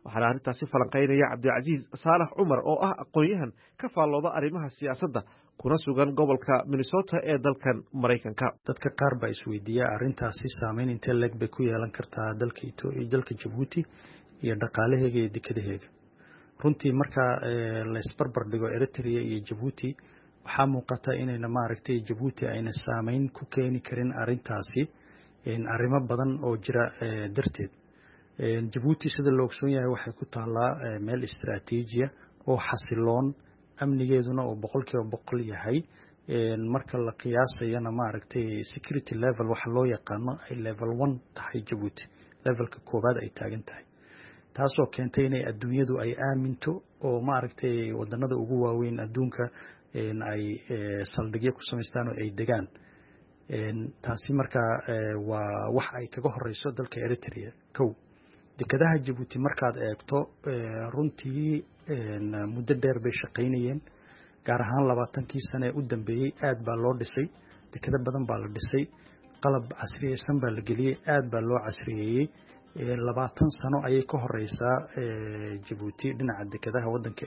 waxaana arrintaasi falanqaynaya cabdicasiis saalax cumar oo ah aqoon-yahan ka faallooda arrimaha siyaasadda kuna sugan gobolka Minnesota ee dalkan Mareykanka. dadka qaar baa isweydiiya arrintaasi saameyn intee leeg bay ku yeelan kartaa dalka Djibouti iyo dhaqaalaheega iyo dekedaheega. runtii marka la isbarbar dhigo Eritrea iyo Djibouti waxaa muuqata inayna maaragtay Djibouti ayna saameyn ku keeni karin arrintaasi arrimo badan oo jira darteed. Djibouti sida loo ogsoon yahay waxay ku taalaa meel istiraatiiji ah oo xasiloon, amnigeeduna oo 100% yahay. marka la qiyaasayana maaragtay security level waxa loo yaqaano ay level 1 tahay Djibouti, levelka koobaad ay taagan tahay, taasoo keentay inay adduunyadu ay aaminto oo maaragtay wadanada ugu waaweyn adduunka ay saldhigyo ku samaystaan oo ay degaan. taasi marka waa wax ay kaga horeyso dalka Eritrea. dekadaha Djibouti markaad eegto runtii muddo dheer bay shaqaynayeen, gaar ahaan 20kii sano ee u dambeeyay aad baa loo dhisay, dekado badan baa la dhisay, qalab casriyeysan baa la geliyay, aad baa loo casriyeeyay. 20 sano ayay ka horeysaa Djibouti dhinaca dekadaha wadanka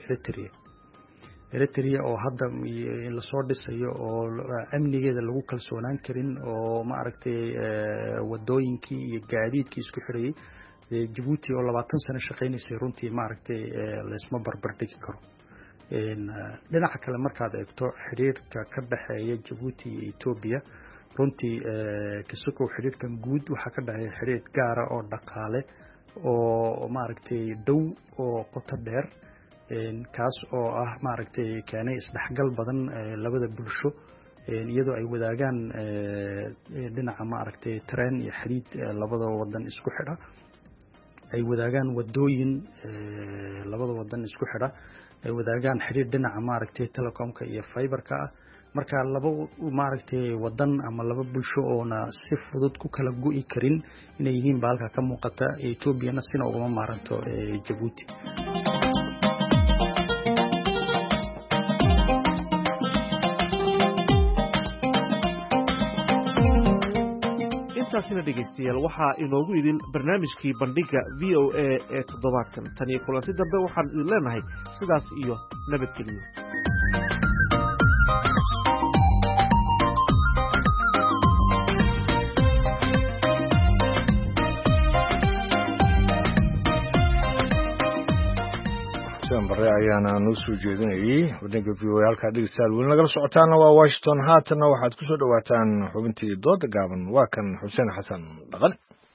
Eritrea oo hadda la soo dhisayo oo amnigeeda lagu kalsoonaan karin oo maaragtay wadooyinkii iyo gaadiidkii isku xirayay. Djibouti oo 20 sano shaqaynaysay runtii maaragtay la isma barbar dhigi karo. dhinaca kale markaad eegto xiriirka ka dhaxeeya Djibouti iyo Ethiopia, runtii kasoo xiriirkan guud waxa ka dhaxeeya xiriir gaar ah oo dhaqaale oo maaragtay dhow oo qoto dheer, kaas oo ah maaragtay keenay isdhexgal badan labada bulsho, iyadoo ay wadaagaan dhinaca maaragtay tareen iyo xiriid labada wadan isku xidha, ay wadaagaan wadooyin labada wadan isku xidha, ay wadaagaan xiriir dhinaca maaragtay telecomka iyo fiberka ah. marka laba maaragtay wadan ama laba bulsho oo na si fudud ku kala go'i karin inay yihiin baalka ka muuqata. Ethiopia-na sina ugama maaranto Djibouti. intaasina dhegaystayaal waxaa inoogu idin barnaamijkii bandhiga VOA ee toddobaadkan. tan iyo kulanti dambe waxaan idin leenahay sidaas iyo nabadgelyo. bare ayaana noo soo jeedinayay waddanka VOA. halkaa dhegeystayaal weli nagala socotaana waa Washington. haatanna waxaad ku soo dhawaataan xubintii dooda gaaban. waa kan Xuseen Xasan Dhaqan.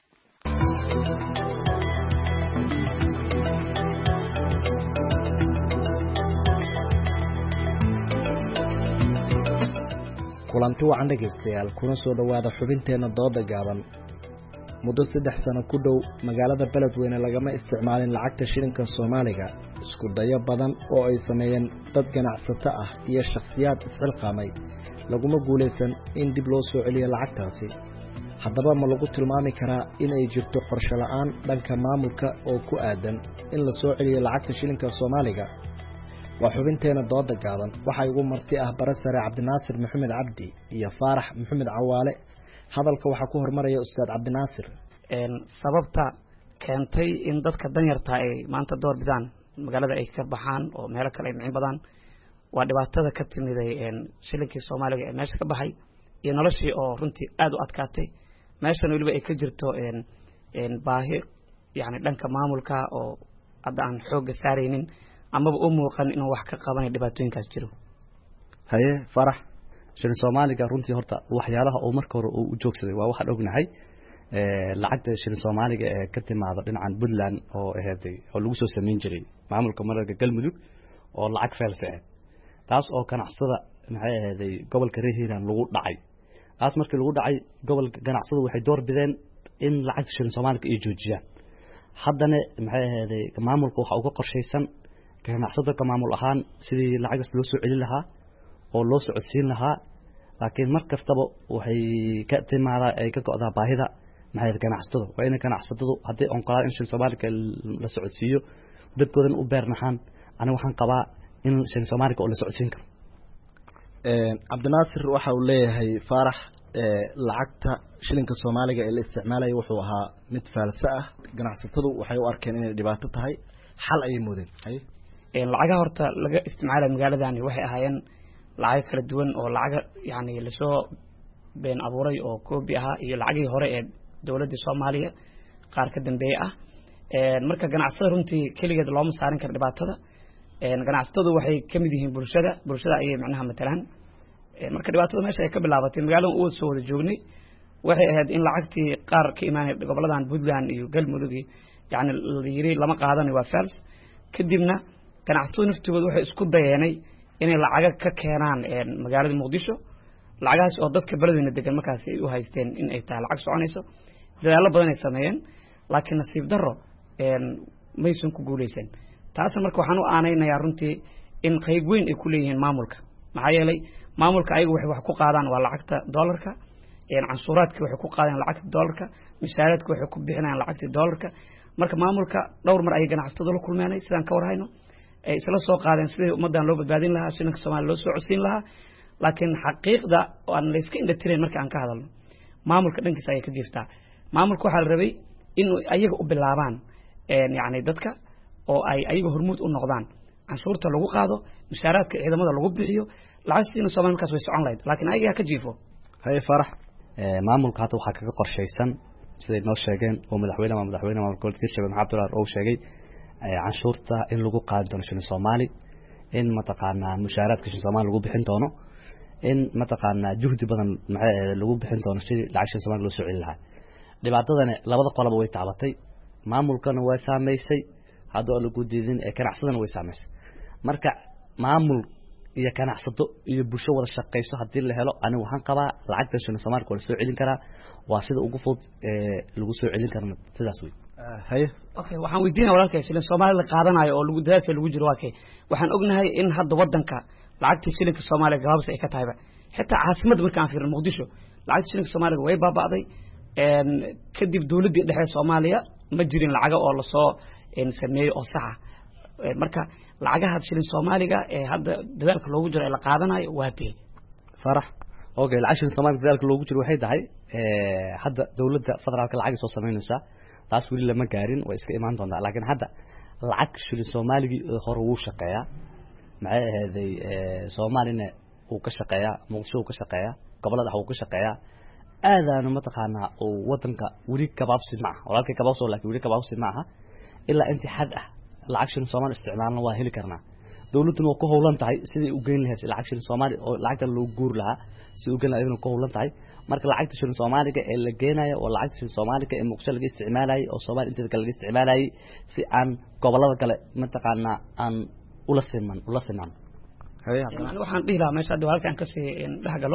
kulanti wacan dhegeystayaal, kuna soo dhawaada xubinteena dooda gaaban. muddo 3 sano ku dhow magaalada Beledweyne lagama isticmaalin lacagta shilinka Soomaaliga. isku dayo badan oo ay sameeyeen dad ganacsato ah iyo shakhsiyaad isxilqaamay laguma guuleysan in dib loo soo celiyo lacagtaasi. haddaba ma lagu tilmaami karaa in ay jirto qorshe la'aan dhanka maamulka oo ku aadan in la soo celiyo lacagta shilinka Soomaaliga? waa xubinteena dooda gaaban. waxa ugu marti ah Barasare Cabdinaasir Maxamed Cabdi iyo Faarax Maxamed Cawaale. hadalka waxa ku hormaraya Ustaad Cabdinaasir. sababta keentay in dadka danyarta ay maanta door bidaan magaalada ay ka baxaan oo meelo kale ay micin badaan waa dhibaatada ka timiday shilinkii Soomaaliga ee meesha ka baxay iyo noloshii oo runtii aad u adkaatay. meeshan waliba ay ka jirto baahi yani dhanka maamulka oo hadda aan xooga saaraynin amaba u muuqan inuu wax ka qabanayo dhibaatooyinkaas jiro. haye Farax, shilin Soomaaliga runtii horta waxyaalaha oo marka hore uu joogsaday waa waxaan ognahay lacagta shilin Soomaaliga ee ka timaada dhinacan Puntland oo ahaday oo lagu soo sameyn jiray maamulka mararka Galmudug oo lacag feelfee taas oo ganacsada maxay ahaday gobolka Hiiraan lagu dhacay. taas markii lagu dhacay gobolka ganacsada waxay door bideen in lacag shilin Soomaaliga ay joojiyaan. haddana maxay ahaday maamulka waxa uu ka qorsheysan ganacsada ka maamul ahaan sidii lacag loo soo celin lahaa oo loo socodsiin lahaa, laakiin mar kastaba waxay ka timaadaan ay ka go'daa baahida maxay ganacsatada. waa in ganacsatadu haddii on qalaan in shilin Soomaaliga la socodsiiyo dadkoodan u beernaxaan. aniga waxaan qabaa in shilin Soomaaliga oo la socodsiin karo. Cabdinaasir waxa uu leeyahay Faarax lacagta shilinka Soomaaliga ee la isticmaalayo wuxuu ahaa mid faalsa ah ganacsatadu waxay u arkeen inay dhibaato tahay xal ay moodeen lacagaha horta laga isticmaalayo magaaladani waxay ahaayeen lacag kala duwan oo lacag yani la soo been abuuray oo koobi ah iyo lacagii hore ee dawladda Soomaaliya qaar ka dambeeyay ah marka ganacsatada runtii kaligeed looma saarin kar dhibaatada ganacsatadu waxay kamid yihiin bulshada ay macnaha matalan marka dhibaatada meesha ay ka bilaabatay magaalada uu soo wada joognay waxay ahayd in lacagtii qaar ka imaanay goboladan Puntland iyo Galmudug yani la yiri lama qaadanayo waa fals kadibna ganacsatadu naftooda waxay isku dayeenay inay lacag ka keenaan magaalada Muqdisho lacagaas oo dadka beledweyne degan markaas ay u haysteen in ay tahay lacag soconayso dadaalo badan ay sameeyeen laakiin nasiib darro maysan ku guuleysan taas marka waxaan u aanaynayaa runtii in qayb weyn ay ku leeyihiin maamulka maxaa yeelay maamulka ayagu waxay wax ku qaadaan waa lacagta dollarka canshuuraadka waxay ku qaadaan lacagta dollarka mishaaraadka waxay ku bixinayaan lacagta dollarka marka maamulka dhowr mar ay ganacsatada la kulmeenay sidaan ka warhayno ay isla soo qaadeen sidii ummadan loo badbaadin lahaa shilinka Soomaaliya loo soo codsiin lahaa laakiin xaqiiqda aan la iska indhatireen marka aan ka hadalno maamulka dhankiisa ay ka jirtaa maamulka waxa la rabay in ayaga u bilaabaan yani dadka oo ay ayaga hormuud u noqdaan canshuurta lagu qaado mishaaraadka ciidamada lagu bixiyo lacagtiina Soomaaliya markaas way socon lahayd laakiin ayaga ka jiifo hay farax maamulka hadda waxa kaga qorsheysan siday noo sheegeen oo madaxweynaha maamulka Hirshabelle Maxamed Abdullahi oo sheegay canshuurta in lagu qaado doono shilin Soomaali in mataqaanaa mushaaraadka shilin Soomaali lagu bixin doono in mataqaanaa juhdi badan lagu bixin doono sidii lacag shilin Soomaali loo soo celin lahaa dhibaatadana labada qolaba way taabatay maamulkana way saameysay hadda lagu diidin ee ganacsadana way saameysay marka maamul iyo ganacsato iyo bulsho wada shaqeyso hadii la helo anigu waxaan qabaa lacagta shilin Soomaali oo la soo celin karaa waa sida ugu fudud lagu soo celin karo sidaas way haye okay waxaan weydiinaa walaalkay shilin Soomaali la qaadanayo oo lagu dadaalka lagu jiro waakay waxaan ognahay in hadda wadanka lacagta shilinka Soomaaliga gaabs ay ka tahayba xitaa caasimada markaan fiirno Muqdisho lacagta shilinka Soomaaliga way baabaaday kadib dawladda dhexe Soomaaliya ma jirin lacag oo la soo sameeyo oo sax ah marka lacagaha shilin Soomaaliga ee hadda dadaalka loogu jiro la qaadanayo waa tii farax okay lacag shilin Soomaaliga dadaalka loogu jiro waxay tahay hadda dawladda federaalka lacag soo sameynaysa taas wali lama gaarin way iska imaan doontaa laakiin hadda lacag shilin Soomaaliga hore uu shaqeeyaa maxay ahaday Soomaalina uu ka shaqeeyaa Muqdisho uu ka shaqeeyaa gobolada uu ka shaqeeyaa aadana mataqaanaa oo wadanka wali kabaabsi ma aha walaalkay kabaabso laakiin wali kabaabsi ma aha ilaa inta xad ah lacag shilin Soomaali isticmaalna waa heli karnaa dawladdu oo ku howlan tahay sidii u geyn lahayd lacag shilin Soomaali oo lacagta loo guur lahaa si u geyn lahayd ku howlan tahay marka lacagta shilin Soomaaliga ee la geenayo oo lacagta shilin Soomaaliga ee Muqdisho laga isticmaalay oo Soomaali inta kale laga isticmaalay si aan gobolada kale mataqaanaa aan ula siman waxaan dhihi lahaa meesha halkaan ka sii dhaxgalo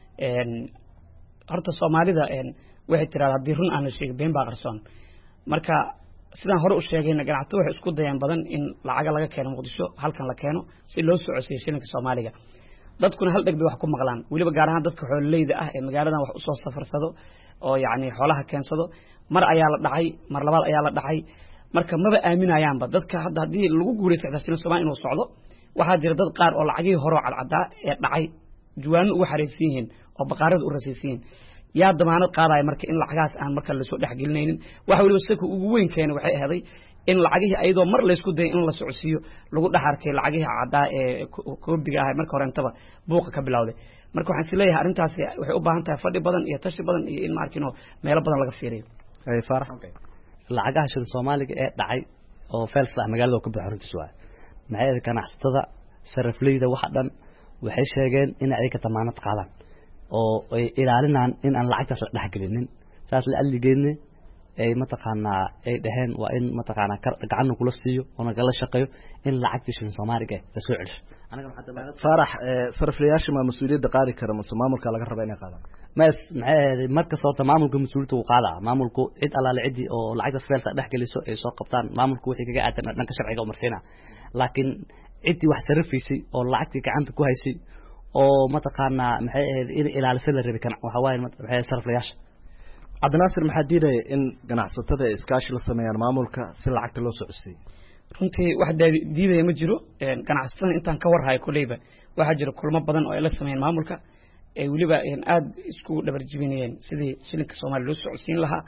horta Soomaalida waxay tiraahdaa hadii run aan la sheegay been baa qarsoon marka sidaan hore u sheegayna ganacsatada waxay isku dayeen badan in lacag laga keeno Muqdisho halkan la keeno si loo soo codsiyo shilinka Soomaaliga dadkuna hal dhagba wax ku maqlaan waliba gaar ahaan dadka xoololeyda ah ee magaaladan wax u soo safarsado oo yaani xoolaha keensado mar ayaa la dhacay mar labaad ayaa la dhacay marka maba aaminayaanba dadka hadii lagu guuleysay shilin Soomaali inuu socdo waxa jira dad qaar oo lacagii hore cadcada ee dhacay juwaan ugu xariisan yihiin oo baqaarada u rasaysiin yaa damaanad qaaday marka in lacagaas aan marka la soo dhaxgelinaynin waxa waliba sida ugu weyn keenay waxay ahaday in lacagihii ayadoo mar la isku dayay in la socodsiyo lagu dhaxarkay lacagihii caddaa ee koobiga ah marka horentaba buuqa ka bilowday marka waxaan isleeyahay arintaas waxay u baahan tahay fadhi badan iyo tashi badan iyo in markino meelo badan laga fiiriyo ay farax lacagaha shilin Soomaaliga ee dhacay oo feelsax magaalada ka baxay runtii waa maxay ganacsatada sarifleyda waxa dhan waxay sheegeen in ay ka damaanad qaadaan oo ay ilaalinaan in aan lacagtaas la dhaxgelinin saas la aligeeyay ay mataqaanaa ay dhaheen waa in mataqaanaa gacan kula siiyo oo nagala shaqeeyo in lacagta shilin Soomaaliga la soo celiso anaga maxaa farax sariflayaasha ma mas'uuliyadda qaadi kara maamulka laga rabo inay qaadaan maxay marka soo maamulka mas'uuliyadda uu qaadaa maamulku cid alaale cidi oo lacagta feelsa dhaxgeliso ay soo qabtaan maamulku wixii kaga aadan dhanka sharciga martiina laakiin cidi wax sarifaysay oo lacagtii gacanta ku haysay oo mataqaanaa maxay ahayd in ilaaliso la rabay kan waxa waaye maxay sariflayaasha Cabdinaasir maxaa diiday in ganacsatada iskaashi la sameeyaan maamulka si lacagta loo soo cusay runtii wax diiday ma jiro ganacsatada intaan ka warhayo kuleyba waxa jira kulmo badan oo ay la sameeyaan maamulka ay weliba aad isku dhabar jibinayeen sidii shilinka Soomaaliya loo socodsiin lahaa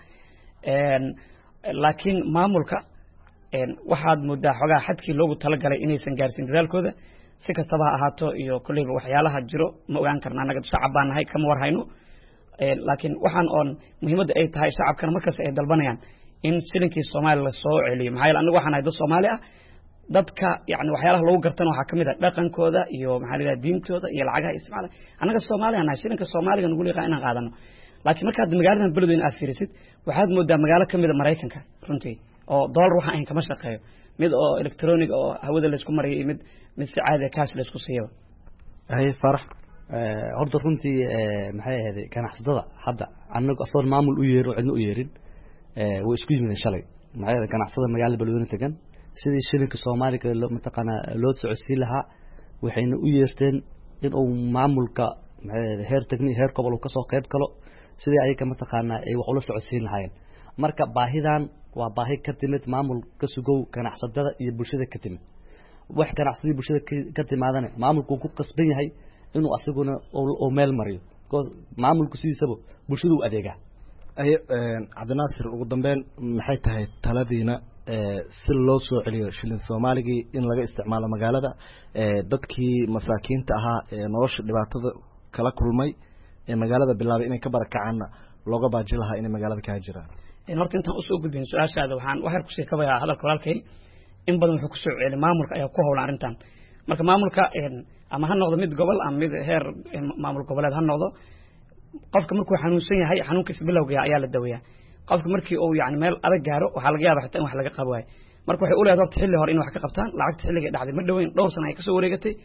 laakiin maamulka waxaad moodaa xogaa xadkii loogu talagalay inaysan gaarsiin dadaalkooda si kastaba ha ahaato iyo kulliba waxyaalaha jiro ma ogaan karna anaga shacab baan nahay kama war hayno laakiin waxaan oon muhiimadda ay tahay shacabkana markaas ay dalbanayaan in shilinkii Soomaaliya la soo celiyo maxaa yeelay anagu waxaan nahay dad Soomaali ah dadka yani waxyaalaha lagu gartana waxaa kamid ah dhaqankooda iyo maxaa la yidhahdaa diintooda iyo lacagaha isticmaala anaga Soomaali ah nahay shilinka Soomaaliga nagu liqaa inaan qaadano laakiin markaad magaaladan beledweyne aad fiirisid waxaad moodaa magaalo kamid ah Mareykanka runtii oo dollar waxaan ahayn kama shaqeeyo mid oo electronic oo hawada la isku mariyo mid si caadi cash la isku siiyo hay farax horta runtii maxay ahayd ganacsatada hadda anagu asoon maamul u yeero cidna u yeerin way isku yimid shalay maxay ahayd ganacsatada magaalada beledweyne tagan sidii shilinka Soomaaliga loo mataqana loo socodsiin lahaa waxayna u yeerteen in uu maamulka heer tagni heer gobol ka soo qayb galo sidii ay ka mataqana ay wax ula socodsiin lahaayeen marka baahidan waa baahi ka timid maamul ka sugow ganacsatada iyo bulshada ka timid wax ganacsadii bulshada ka timaadana maamulku ku qasban yahay inuu asaguna oo meel mariyo because maamulku sidiisaba bulshadu u adeega ay Cabdinaasir ugu dambeyn maxay tahay taladiina si loo soo celiyo shilin Soomaaliga in laga isticmaalo magaalada dadkii masaakiinta ahaa ee nolosha dhibaatada kala kulmay ee magaalada bilaabay inay ka barakacaan looga baaji lahaa inay magaalada ka jiraan horta intaan usoo gudbin su'aashaada waxaan wax yar ku sheekabayaa hadalka walaalkay in badan wuxuu ku soo celiyay maamulka ayaa ku howlan arrintan marka maamulka ama ha noqdo mid gobol ama mid heer maamul goboleed ha noqdo qofka markuu xanuunsan yahay xanuunkiisa bilowga ayaa la daweeyaa qofka markii uu yani meel adag gaaro waxa laga yaabaa xitaa in wax laga qabo waay marka waxay u leedahay xilli hore in wax ka qabtaan lacagta xilliga dhacday ma dhaweyn dhowr sano ay ka soo wareegatay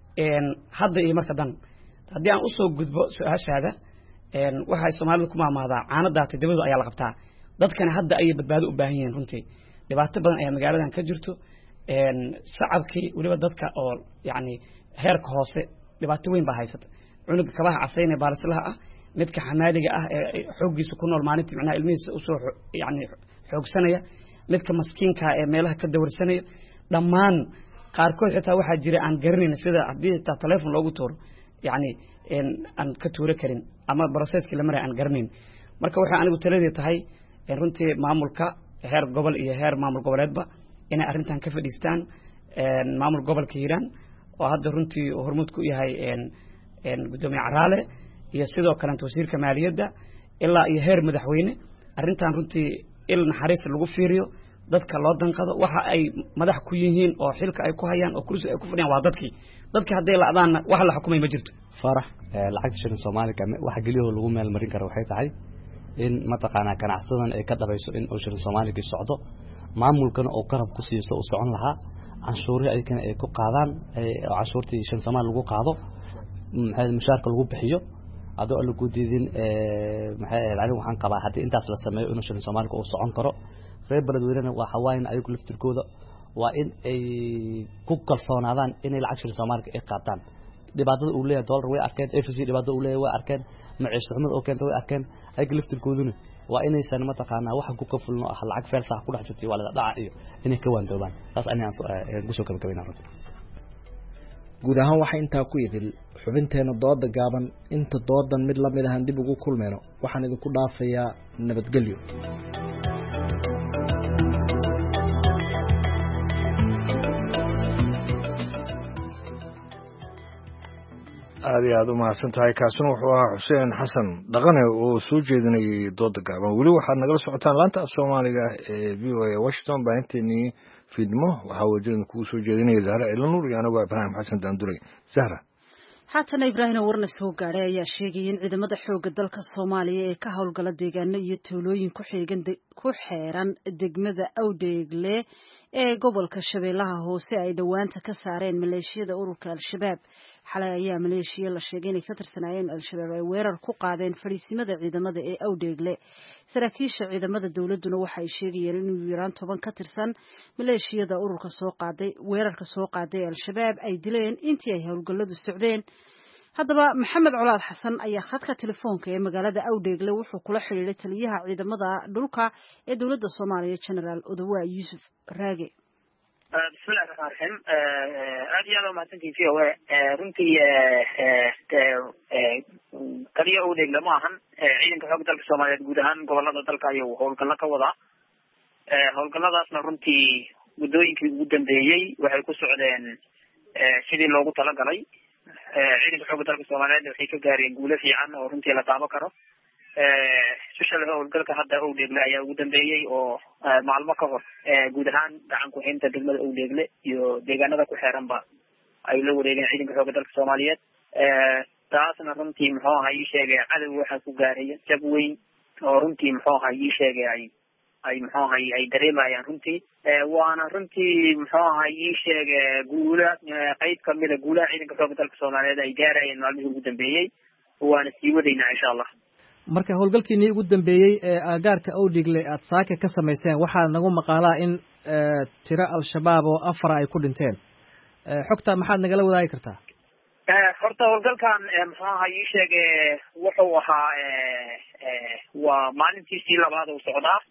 hadda iyo marka dan haddii aan usoo gudbo su'aashaada waxay Soomaalidu ku maamaadaa caanada tadabadu ayaa la qabtaa dadkana hadda ay badbaado u baahan yihiin runtii dhibaato badan ayaa magaaladan ka jirto shacabkii waliba dadka oo yani heerka hoose dhibaato weyn baa haysata cunuga kabaha casayna baarslaha ah midka xamaaliga ah ee xoogiisa ku nool maalintii macnaha ilmihiisa u soo yani xoogsanaya midka maskiinka ee meelaha ka dawarsanaya dhammaan qaarkood xitaa waxaa jira aan garanayn sida haddii xitaa telefoon loogu tuuro yani aan ka tuuro karin ama processkii la maray aan garanayn marka waxay anigu taladii tahay runtii maamulka heer gobol iyo heer maamul goboleedba inay arrintan ka fadhiistaan maamul gobolka Hiiraan oo hadda runtii hormuud ku yahay gudoomiye Caraale iyo sidoo kale wasiirka maaliyadda ilaa iyo heer madaxweyne arrintan runtii il naxariis lagu fiiriyo dadka loo danqado waxa ay madax ku yihiin oo xilka ay ku hayaan oo kursi ay ku fadhiyaan waa dadkii hadday la'daan wax la xukumay ma jirto farax lacagta shilin Soomaaliga waxa galiyo lagu meel marin karo waxay tahay in mataqaana ganacsadan ay ka dhabayso in uu shilin Soomaaliga socdo maamulkana oo qarab ku siiso oo socon lahaa canshuuraha ay kan ay ku qaadaan canshuurtii shilin Soomaaliga lagu qaado maxay mushaarka lagu bixiyo adoo lagu diidin maxay ahayd waxaan qabaa hadii intaas la sameeyo inuu shilin Soomaaliga uu socon karo reer beledweyne waxa waayn ay ku laftirkooda waa in ay ku kalsoonaadaan inay lacag shilin Soomaaliga ay qaataan dhibaatada uu leeyahay dollar way arkeen FC dhibaatada uu leeyahay way arkeen maciishada xumad oo keentay way arkeen ay laftirkooduna waa inaysan mataqaana wax ku kafulno lacag feel sax ku dhex jirtay wala dhaca iyo inay ka waandoobaan taas anaan soo gabagabeynaa runtii guud ahaan waxa intaa ku idil xubinteena dooda gaaban inta doodan mid la mid ah dib ugu kulmeeno waxaan idinku dhaafayaa nabadgelyo aad iyo aad u mahadsan tahay kaasina wuxuu ahaa xuseen xasan dhaqane oo soo jeedinayay dooda gaaban weli waxaad nagala socotaan laanta Soomaaliga ee VOA Washington baahinteennii fiidmo waxaa wajiran kugu soo jeedinaya Zahra Cilanuur iyo anigu Ibraahim Xasan Daanduray Zahra haatan Ibraahim warna soo gaaray ayaa sheegay in ciidamada xoogga dalka Soomaaliya ee ka howlgala deegaano iyo tuulooyin ku xeeran degmada Awdeegle ee gobolka Shabeellaha Hoose ay dhawaanta ka saareen maleeshiyada ururka Al-Shabaab xalay ayaa maleeshiya la sheegay inay ka tirsanayeen Al-Shabaab ay weerar ku qaadeen fariisimada ciidamada ee Awdeegle saraakiisha ciidamada dawladuna waxay sheegayeen inuu yaraan 10 ka tirsan maleeshiyada ururka soo qaaday weerarka soo qaaday Al-Shabaab ay dileen intii ay howlgalladu socdeen haddaba maxamed colaad xasan ayaa khadka telefoonka ee magaalada Awdeegle wuxuu kula xiriiray taliyaha ciidamada dhulka ee dawladda Soomaaliya General Odawa Yusuf Raage bismillahi rahmaani rahiim aad iyo aad u mahadsantihiin runtii kaliya u dheegla ma ahan ciidanka xoogga dalka Soomaaliyeed guud ahaan gobolada dalka ayuu howlgalo ka wadaa howlgaladaasna runtii guddooyinkii ugu dambeeyey waxay ku socdeen sidii loogu talagalay ciidanka xoogga dalka Soomaaliyeed waxay ka gaareen guulo fiican oo runtii la taaban karo especially howlgalka hadda u dheegle ayaa ugu dambeeyey oo maalmo ka hor guud ahaan gacan ku haynta degmada u dheegle iyo deegaanada ku xeeranba ay la wareegeen ciidanka xoogga dalka Soomaaliyeed taasna runtii muxuu ahaa ii sheegay cadow waxaa ku gaaray jab weyn oo runtii muxuu ahaa ii sheegay ay muxuu ahaa ay dareemayaan runtii waana runtii muxuu ahaa ii sheegay guula qayb kamida guulaha ciidanka xoogga dalka Soomaaliyeed ay gaarayeen maalmihii ugu dambeeyey waana sii wadaynaa insha Allah. marka howlgalkiinii ugu dambeeyey ee aagaarka Owdhigle aad saaka ka samayseen waxaa nagu maqaalaa in tiro al-shabaab oo 4 ay ku dhinteen xogta maxaad nagala wadaagi kartaa horta howlgalkan muxuu ahaa ii sheegay wuxuu ahaa waa maalintiisii labaad uu socdaa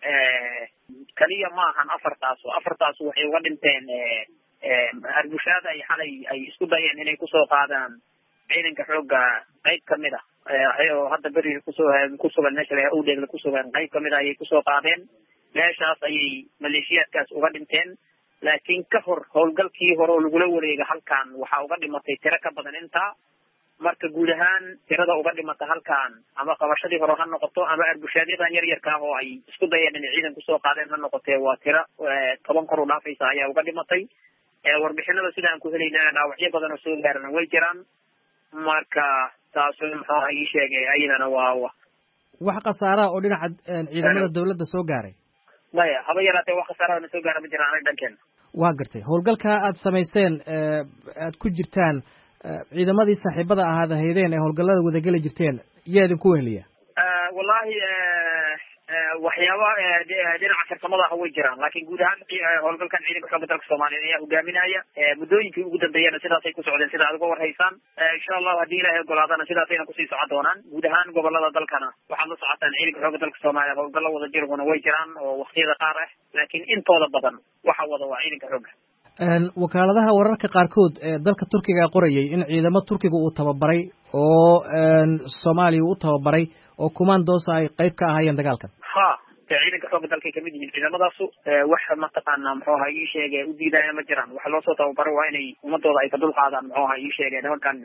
kaliya ma ahan afartaas waxay uga dhinteen arbushaada ay xalay ay isku dayeen inay kusoo qaadaan ciidanka xoogga qayb kamid ah oo hadda beri kusugan meesha u dheegle kusugan qayb kamid ah ayay kusoo qaadeen meeshaas ayay maleeshiyaadkaas uga dhinteen laakiin ka hor howlgalkii hore oo lagula wareega halkan waxaa uga dhimatay tiro ka badan intaa marka guud ahaan tirada uga dhimata halkan ama qabashadii hore ha noqoto ama arbushaadyadan yaryarka ah oo ay isku dayeen inay ciidan kusoo qaadeen ha noqotee waa tiro 10 kor u dhaafaysa ayaa uga dhimatay warbixinada sidaan ku helayna dhaawacyo badan oo soo gaarana way jiraan marka taas muxuu ahaa ii sheegay ayadana waa wax khasaara oo dhinaca ciidamada dawladda soo gaaray maya haba yaraatee wax khasaara soo gaara ma jiraan anaga dhankeena waa gartay howlgalka aad samayseen aad ku jirtaan ciidamadii saaxiibada ahaad ahaydeen ee howlgallada wadageli jirteen yaa idinku weheliya wallahi waxyaaba dhinaca farsamada ah way jiraan laakiin guud ahaan howlgalkan ciidanka xoogga dalka Soomaaliyeed ayaa hogaaminaya muddooyinkii ugu dambeeyana sidaasay ku socdeen sida aad uga warhaysaan insha Allah haddii Ilaahay ogolaadana sidaasayna kusii socon doonaan guud ahaan gobolada dalkana waxaad la socotaan ciidanka xoogga dalka Soomaaliyeed howlgallo wada jirguna way jiraan oo waqtiyada qaar ah laakiin intooda badan waxa wada waa ciidanka xoogga wakaaladaha wararka qaarkood ee dalka Turkiga qorayay in ciidamo Turkiga uu tababaray oo Soomaaliya uu tababaray oo commandos ay qayb ka ahaayeen dagaalkan ciidanka xoogga dalka ay kamid yihiin ciidamadaas wax mataqaanaa muxuu ahaa ii sheegay u diidaya ma jiraan waxa loo soo tababaray waa inay ummadooda ay ka dul qaadaan muxuu ahaa ii sheegay nimankan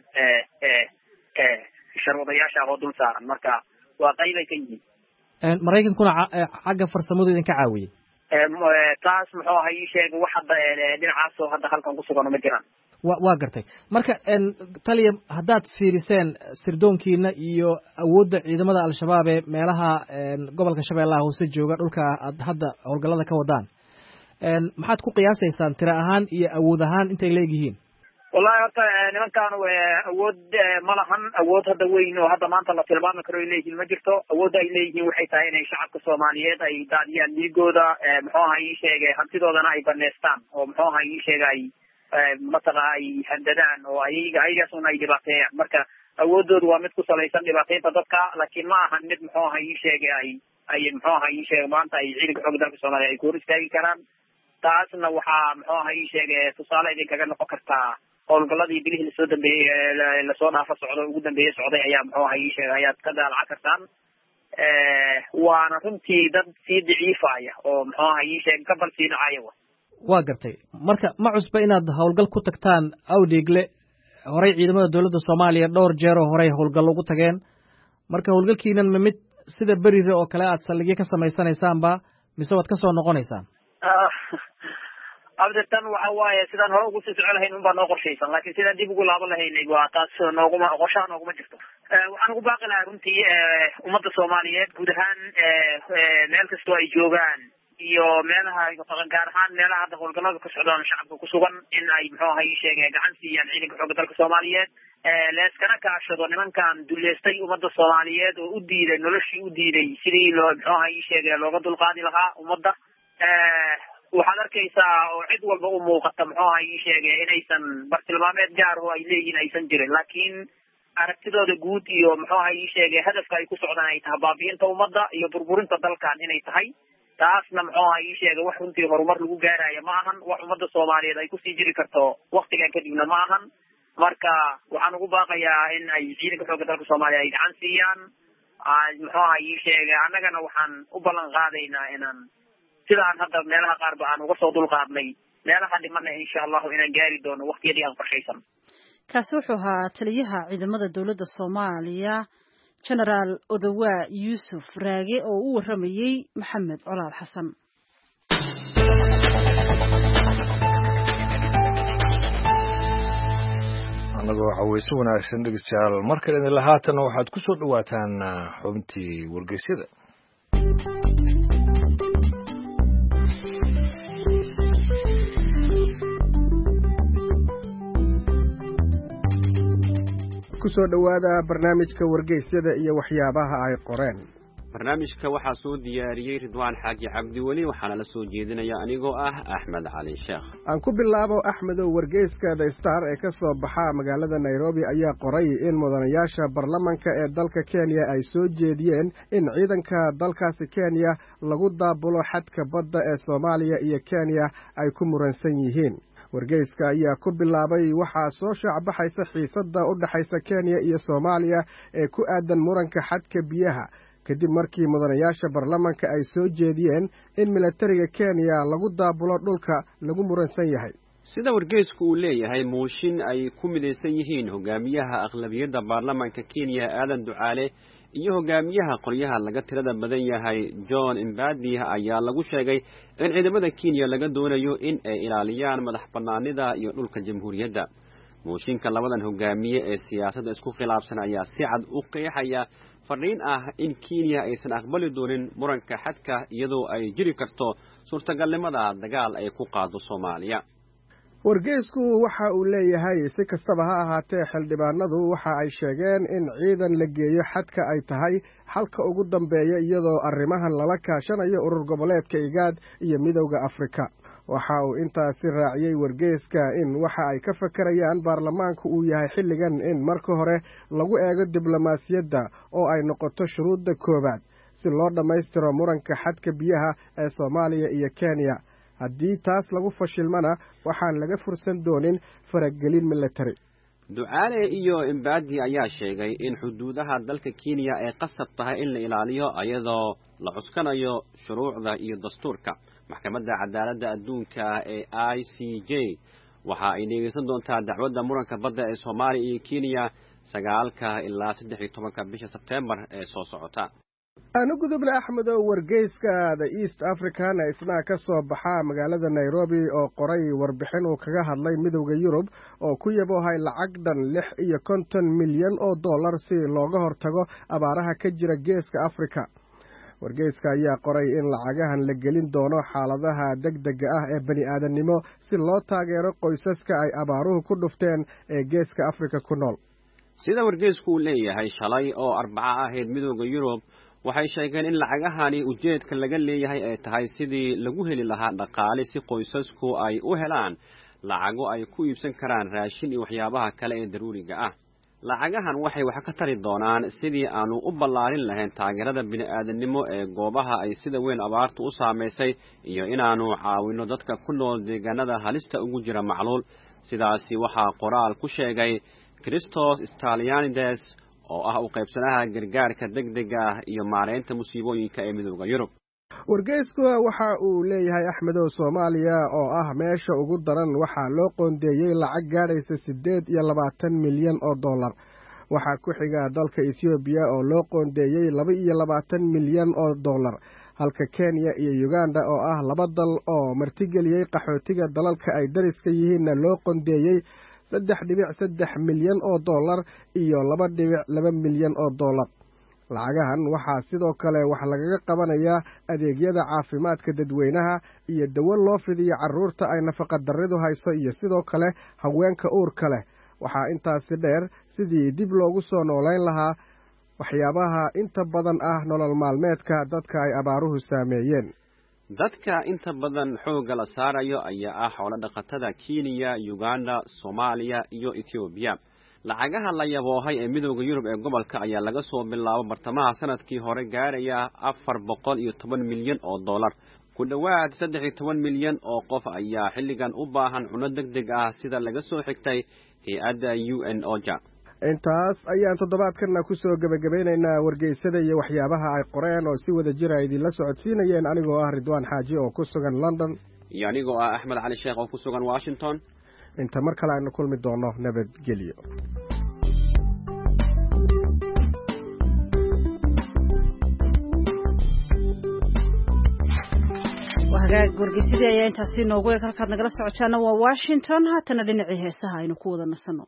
sharwadayaasha oo dul saaran marka waa qayb ay ka yihiin Mareykankuna xagga farsamadu idinka caawiyay taas muxuu ahaa ii sheegay wax hadda dhinacaas oo hadda halkan ku sugan ma jiraan waa gartay marka taliya haddaad fiiriseen sirdoonkiina iyo awoodda ciidamada al-shabaab ee meelaha gobolka Shabeellaha Hoose jooga dhulka aad hadda howlgallada ka wadaan maxaad ku qiyaasaysaan tiro ahaan iyo awood ahaan intay leeyihiin wallahi horta nimankan awood ma lahan awood hadda weyn oo hadda maanta la tilmaami karo ay leeyihiin ma jirto awoodda ay leeyihiin waxay tahay inay shacabka Soomaaliyeed ay daadiyaan dhiigooda muxuu ahaa ii sheegay hantidoodana ay baneystaan oo muxuu ahaa ii sheegay mataqaa ay handadaan oo ayagaasuna ay dhibaateeyaan marka awoodoodu waa mid ku salaysan dhibaateynta dadka laakiin ma ahan mid muxuu ahaa ii sheegay ay muxuu ahaa ii sheegay maanta ay ciidanka xoogga dalka Soomaaliya ay ku hor istaagi karaan taasna waxaa muxuu ahaa ii sheegay tusaale idinkaga noqon kartaa howlgalladii bilihii lasoo dambeeyey lasoo dhaafa socdo ugu dambeeyey socday ayaa muxuu ahaa ii sheegay ayaad ka daalaca kartaan waana runtii dad sii daciifaya oo muxuu ahaa ii sheegay gabal sii dhacaya waa gartay marka ma cusba inaad howlgal ku tagtaan Owdhigle horey ciidamada dawladda Soomaaliya dhowr jeer oo horey howlgal ugu tageen marka howlgalkiinan ma mid sida berire oo kale aad saldhigyo ka samaysanaysaanba mise waad ka soo noqonaysaan abdetan waxa waaye sidaan hore ugu sii socon lahayn unbaa noo qorshaysan laakiin sidaan dib ugu laaban lahaynay waa taas qorshaha nooguma jirto waxaan ugu baaqi lahaa runtii ummadda Soomaaliyeed guud ahaan meel kastoo ay joogaan iyo meelaha gaar ahaan meelaha hadda howlgallada ka socdaan shacabka ku sugan in ay muxuu ahaa ii sheegay gacan siiyaan ciidanka xoogga dalka Soomaaliyeed leeskana kaashado nimankan duleystay ummadda Soomaaliyeed oo u diiday noloshii u diiday sidii loo muxuu ahaa ii sheegay looga dulqaadi lahaa ummadda waxaad arkaysaa oo cid walba u muuqata muxuu ahaa ii sheegay inaysan bartilmaameed gaar oo ay leeyihiin aysan jirin laakiin aragtidooda guud iyo muxuu ahaa ii sheegay hadafka ay ku socdaan ay tahay baabi'inta ummadda iyo burburinta dalkan inay tahay taasna muxuu ahaa ii sheegay wax runtii horumar lagu gaaraya ma ahan wax ummadda Soomaaliyeed ay kusii jiri karto waqtigan kadibna ma ahan marka waxaan ugu baaqayaa in ay ciidanka xoogga dalka soomaaliya ay gacan siiyaan muxuu ahaa ii sheegay annagana waxaan u ballan qaadaynaa inaan sidaan hadda meelaha qaarba aan uga soo dulqaadnay meelaha dhimana insha allahu inaan gaari doono waqtiyadii aan qorshaysan. kaasi wuxuu ahaa taliyaha ciidamada dowladda soomaaliya genaraal odawaa yuusuf raage oo u waramayey maxamed colaal xasan. anagoo xaweyso wanaagsan dhegeystayaal mar kale idin lahaatana waxaad ku soo dhawaataan xubintii wargeysyada. kusoo dhawaada barnaamijka wargeysyada iyo waxyaabaha ay qoreen. barnaamijka waxaa soo diyaariyey ridwaan xaaji cabdiweli waxaana la soo jeedinaya anigoo ah axmed cali sheekh. aan ku bilaabo axmedow, wargeyska The Star ee ka soo baxa magaalada Nairobi ayaa qoray in mudanayaasha baarlamanka ee dalka Kenya ay soo jeediyeen in ciidanka dalkaasi Kenya lagu daabulo xadka badda ee Soomaaliya iyo Kenya ay ku muransan yihiin. wargeyska ayaa ku bilaabay waxaa soo shaacbaxaysa xiisadda u dhaxaysa Kenya iyo Soomaaliya ee ku aadan muranka xadka biyaha kadib markii mudanayaasha baarlamanka ay soo jeediyeen in militariga Kenya lagu daabulo dhulka lagu muransan yahay. sida wargeysku uu leeyahay mooshin ay ku midaysan yihiin hogaamiyaha aqlabiyadda baarlamanka Kenya Aadan Ducaale iyo hogaamiyaha qolyaha laga tirada badan yahay John Mbadi ayaa lagu sheegay in ciidamada Kenya laga doonayo in ay ilaaliyaan madax bannaanida iyo dhulka jamhuuriyadda. mooshinka labadan hogaamiye ee siyaasadda isku khilaafsan ayaa si cad u qeexaya fariin ah in Kenya aysan aqbali doonin muranka xadka iyadoo ay jiri karto suurtagalnimada dagaal ay ku qaado Soomaaliya. wargeysku waxa uu leeyahay si kastaba ha ahaatee xildhibaanadu waxa ay sheegeen in ciidan la geeyo xadka ay tahay xalka ugu dambeeya iyadoo arrimahan lala kaashanayo urur goboleedka IGAD iyo midowda Afrika. waxa uu intaasi raaciyey wargeyska in waxa ay ka fakarayaan baarlamaanku uu yahay xilligan in marka hore lagu eego diblomaasiyadda oo ay noqoto shuruudda koowaad si loo dhammaystiro muranka xadka biyaha ee Soomaaliya iyo Kenya. haddii taas lagu fashilmana waxaan laga fursan doonin faragelin military. Ducaale iyo Mbadi ayaa sheegay in xuduudaha dalka Kenya ay qasab tahay in la ilaaliyo iyadoo la cuskanayo shuruucda iyo dastuurka. maxkamadda cadaaladda adduunka ee ICJ waxa ay dhegeysan doontaa dacwadda muranka badda ee Soomaaliya iyo Kenya 9 ilaa 13 bisha Sebtembar ee soo socota. aanu gudubna axmedow, wargeyska The East African isna ka soo baxa magaalada Nairobi oo qoray warbixin uu kaga hadlay midowda Yurub oo ku yaboohay lacag dhan $56 milyan si looga hortago abaaraha ka jira geeska Afrika. wargeyska ayaa qoray in lacagahan la gelin doono xaaladaha degdega ah ee bani'aadanimo si loo taageero qoysaska ay abaaruhu ku dhufteen ee geeska Afrika ku nool. sida wargeysku uu leeyahay shalay oo Arbaca ahayd midowda Yurub waxay sheegeen in lacagahani ujeedka laga leeyahay ay tahay sidii lagu heli lahaa dhaqaale si qoysasku ay u helaan lacago ay ku iibsan karaan raashin iyo waxyaabaha kale ee daruuriga ah. lacagahan waxay wax ka tari doonaan sidii aanu u ballaarin lahayn taageerada bini'aadanimo ee goobaha ay sida weyn abaartu u saameysay iyo inaanu caawino dadka ku nool deegaanada halista ugu jira macluul. sidaasi waxaa qoraal ku sheegay Christos Stylianides oo ah u qaybsanaha gargaarka degdega ah iyo maareynta musiibooyinka ee midowda Yurub. wargeysku waxa uu leeyahay axmedow, Soomaaliya oo ah meesha ugu daran waxaa loo qoondeeyey lacag gaadhaysa $28 milyan. waxaa ku xiga dalka Ethiopia oo loo qoondeeyey $22 milyan, halka Kenya iyo Uganda oo ah laba dal oo martigeliyey qaxootiga dalalka ay dariska yihiinna loo qoondeeyey $3.3 milyan iyo $2.2 milyan. lacagahan waxaa sidoo kale wax lagaga qabanayaa adeegyada caafimaadka dadweynaha iyo dawo loo fidiyo carruurta ay nafaqadarridu hayso iyo sidoo kale haweenka uurka leh. waxaa intaasi dheer sidii dib loogu soo noolayn lahaa waxyaabaha inta badan ah nolol maalmeedka dadka ay abaaruhu saameeyeen. dadka inta badan xoogga la saarayo ayaa ah xoolo dhaqatada Kenya, Uganda, Soomaaliya iyo Ethiopia. lacagaha la yaboohay ee midowda Yurub ee gobolka ayaa laga soo bilaabo bartamaha sanadkii hore gaaraya $410 milyan, ku dhowaad 13 milyan oo qof ayaa xilligan u baahan cunno degdeg ah sida laga soo xigtay hay-adda UN OCHA. intaas ayaan toddobaadkana ku soo gabagabeynaynaa wargeysada iyo waxyaabaha ay qoreen oo si wada jir ay idinla socodsiinayeen anigoo ah Ridwaan Xaaji oo ku sugan London iyo anigoo ah Axmed Cali Sheekh oo ku sugan Washington. inta mar kale aynu kulmi doono nabadgelyo. wahagaag wargeysadii ayaa intaasi noogu eeg halkaad nagala socotaana waa Washington. haatana dhinacii heesaha aynu ku wada nasano.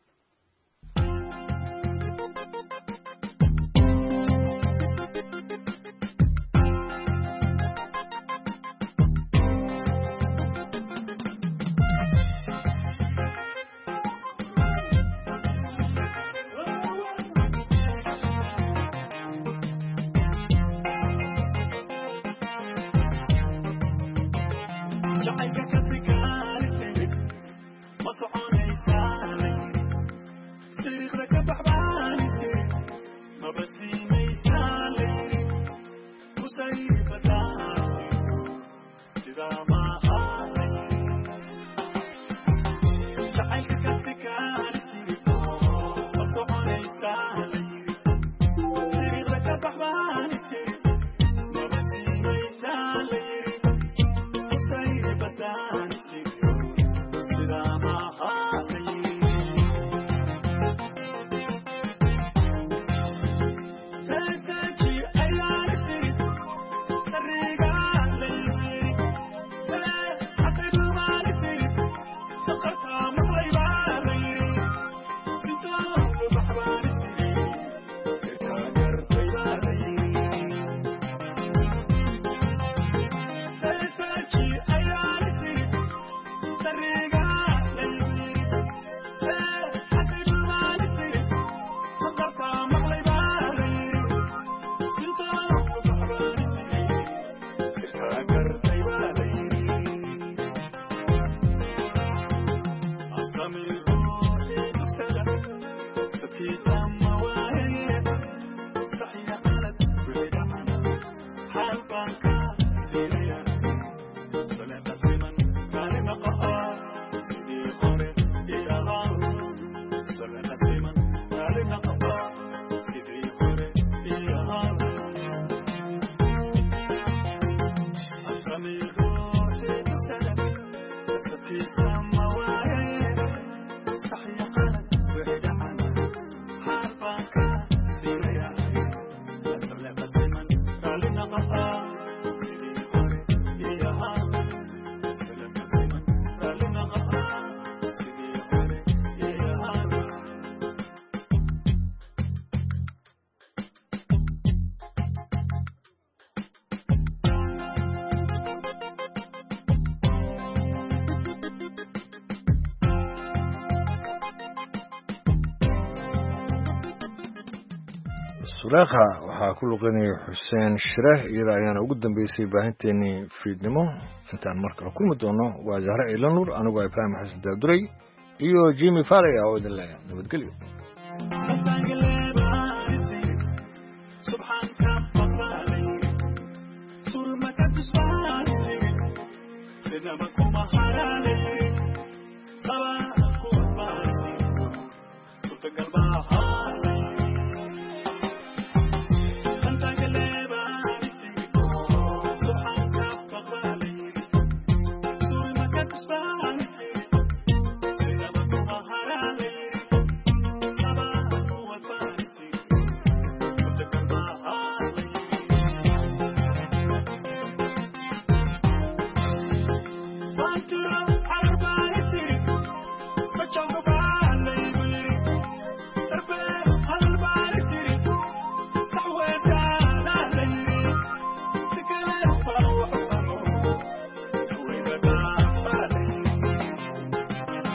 sureekha waxaa ku luqanaya xuseen shiraah iyada ayaana ugu dambeysay baahinteennii fiidnimo. intaan mar kale kulmi doono waa Zahra Ilanur anigoo Ibrahim Xasan Daabduray iyo Jimmy Farey oo idin leh nabadgelyo.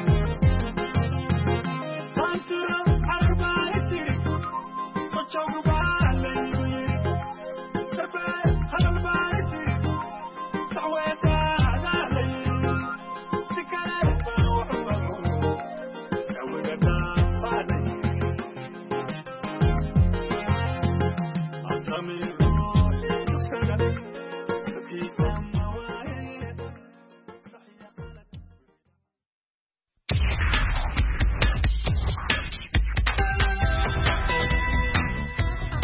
Talk about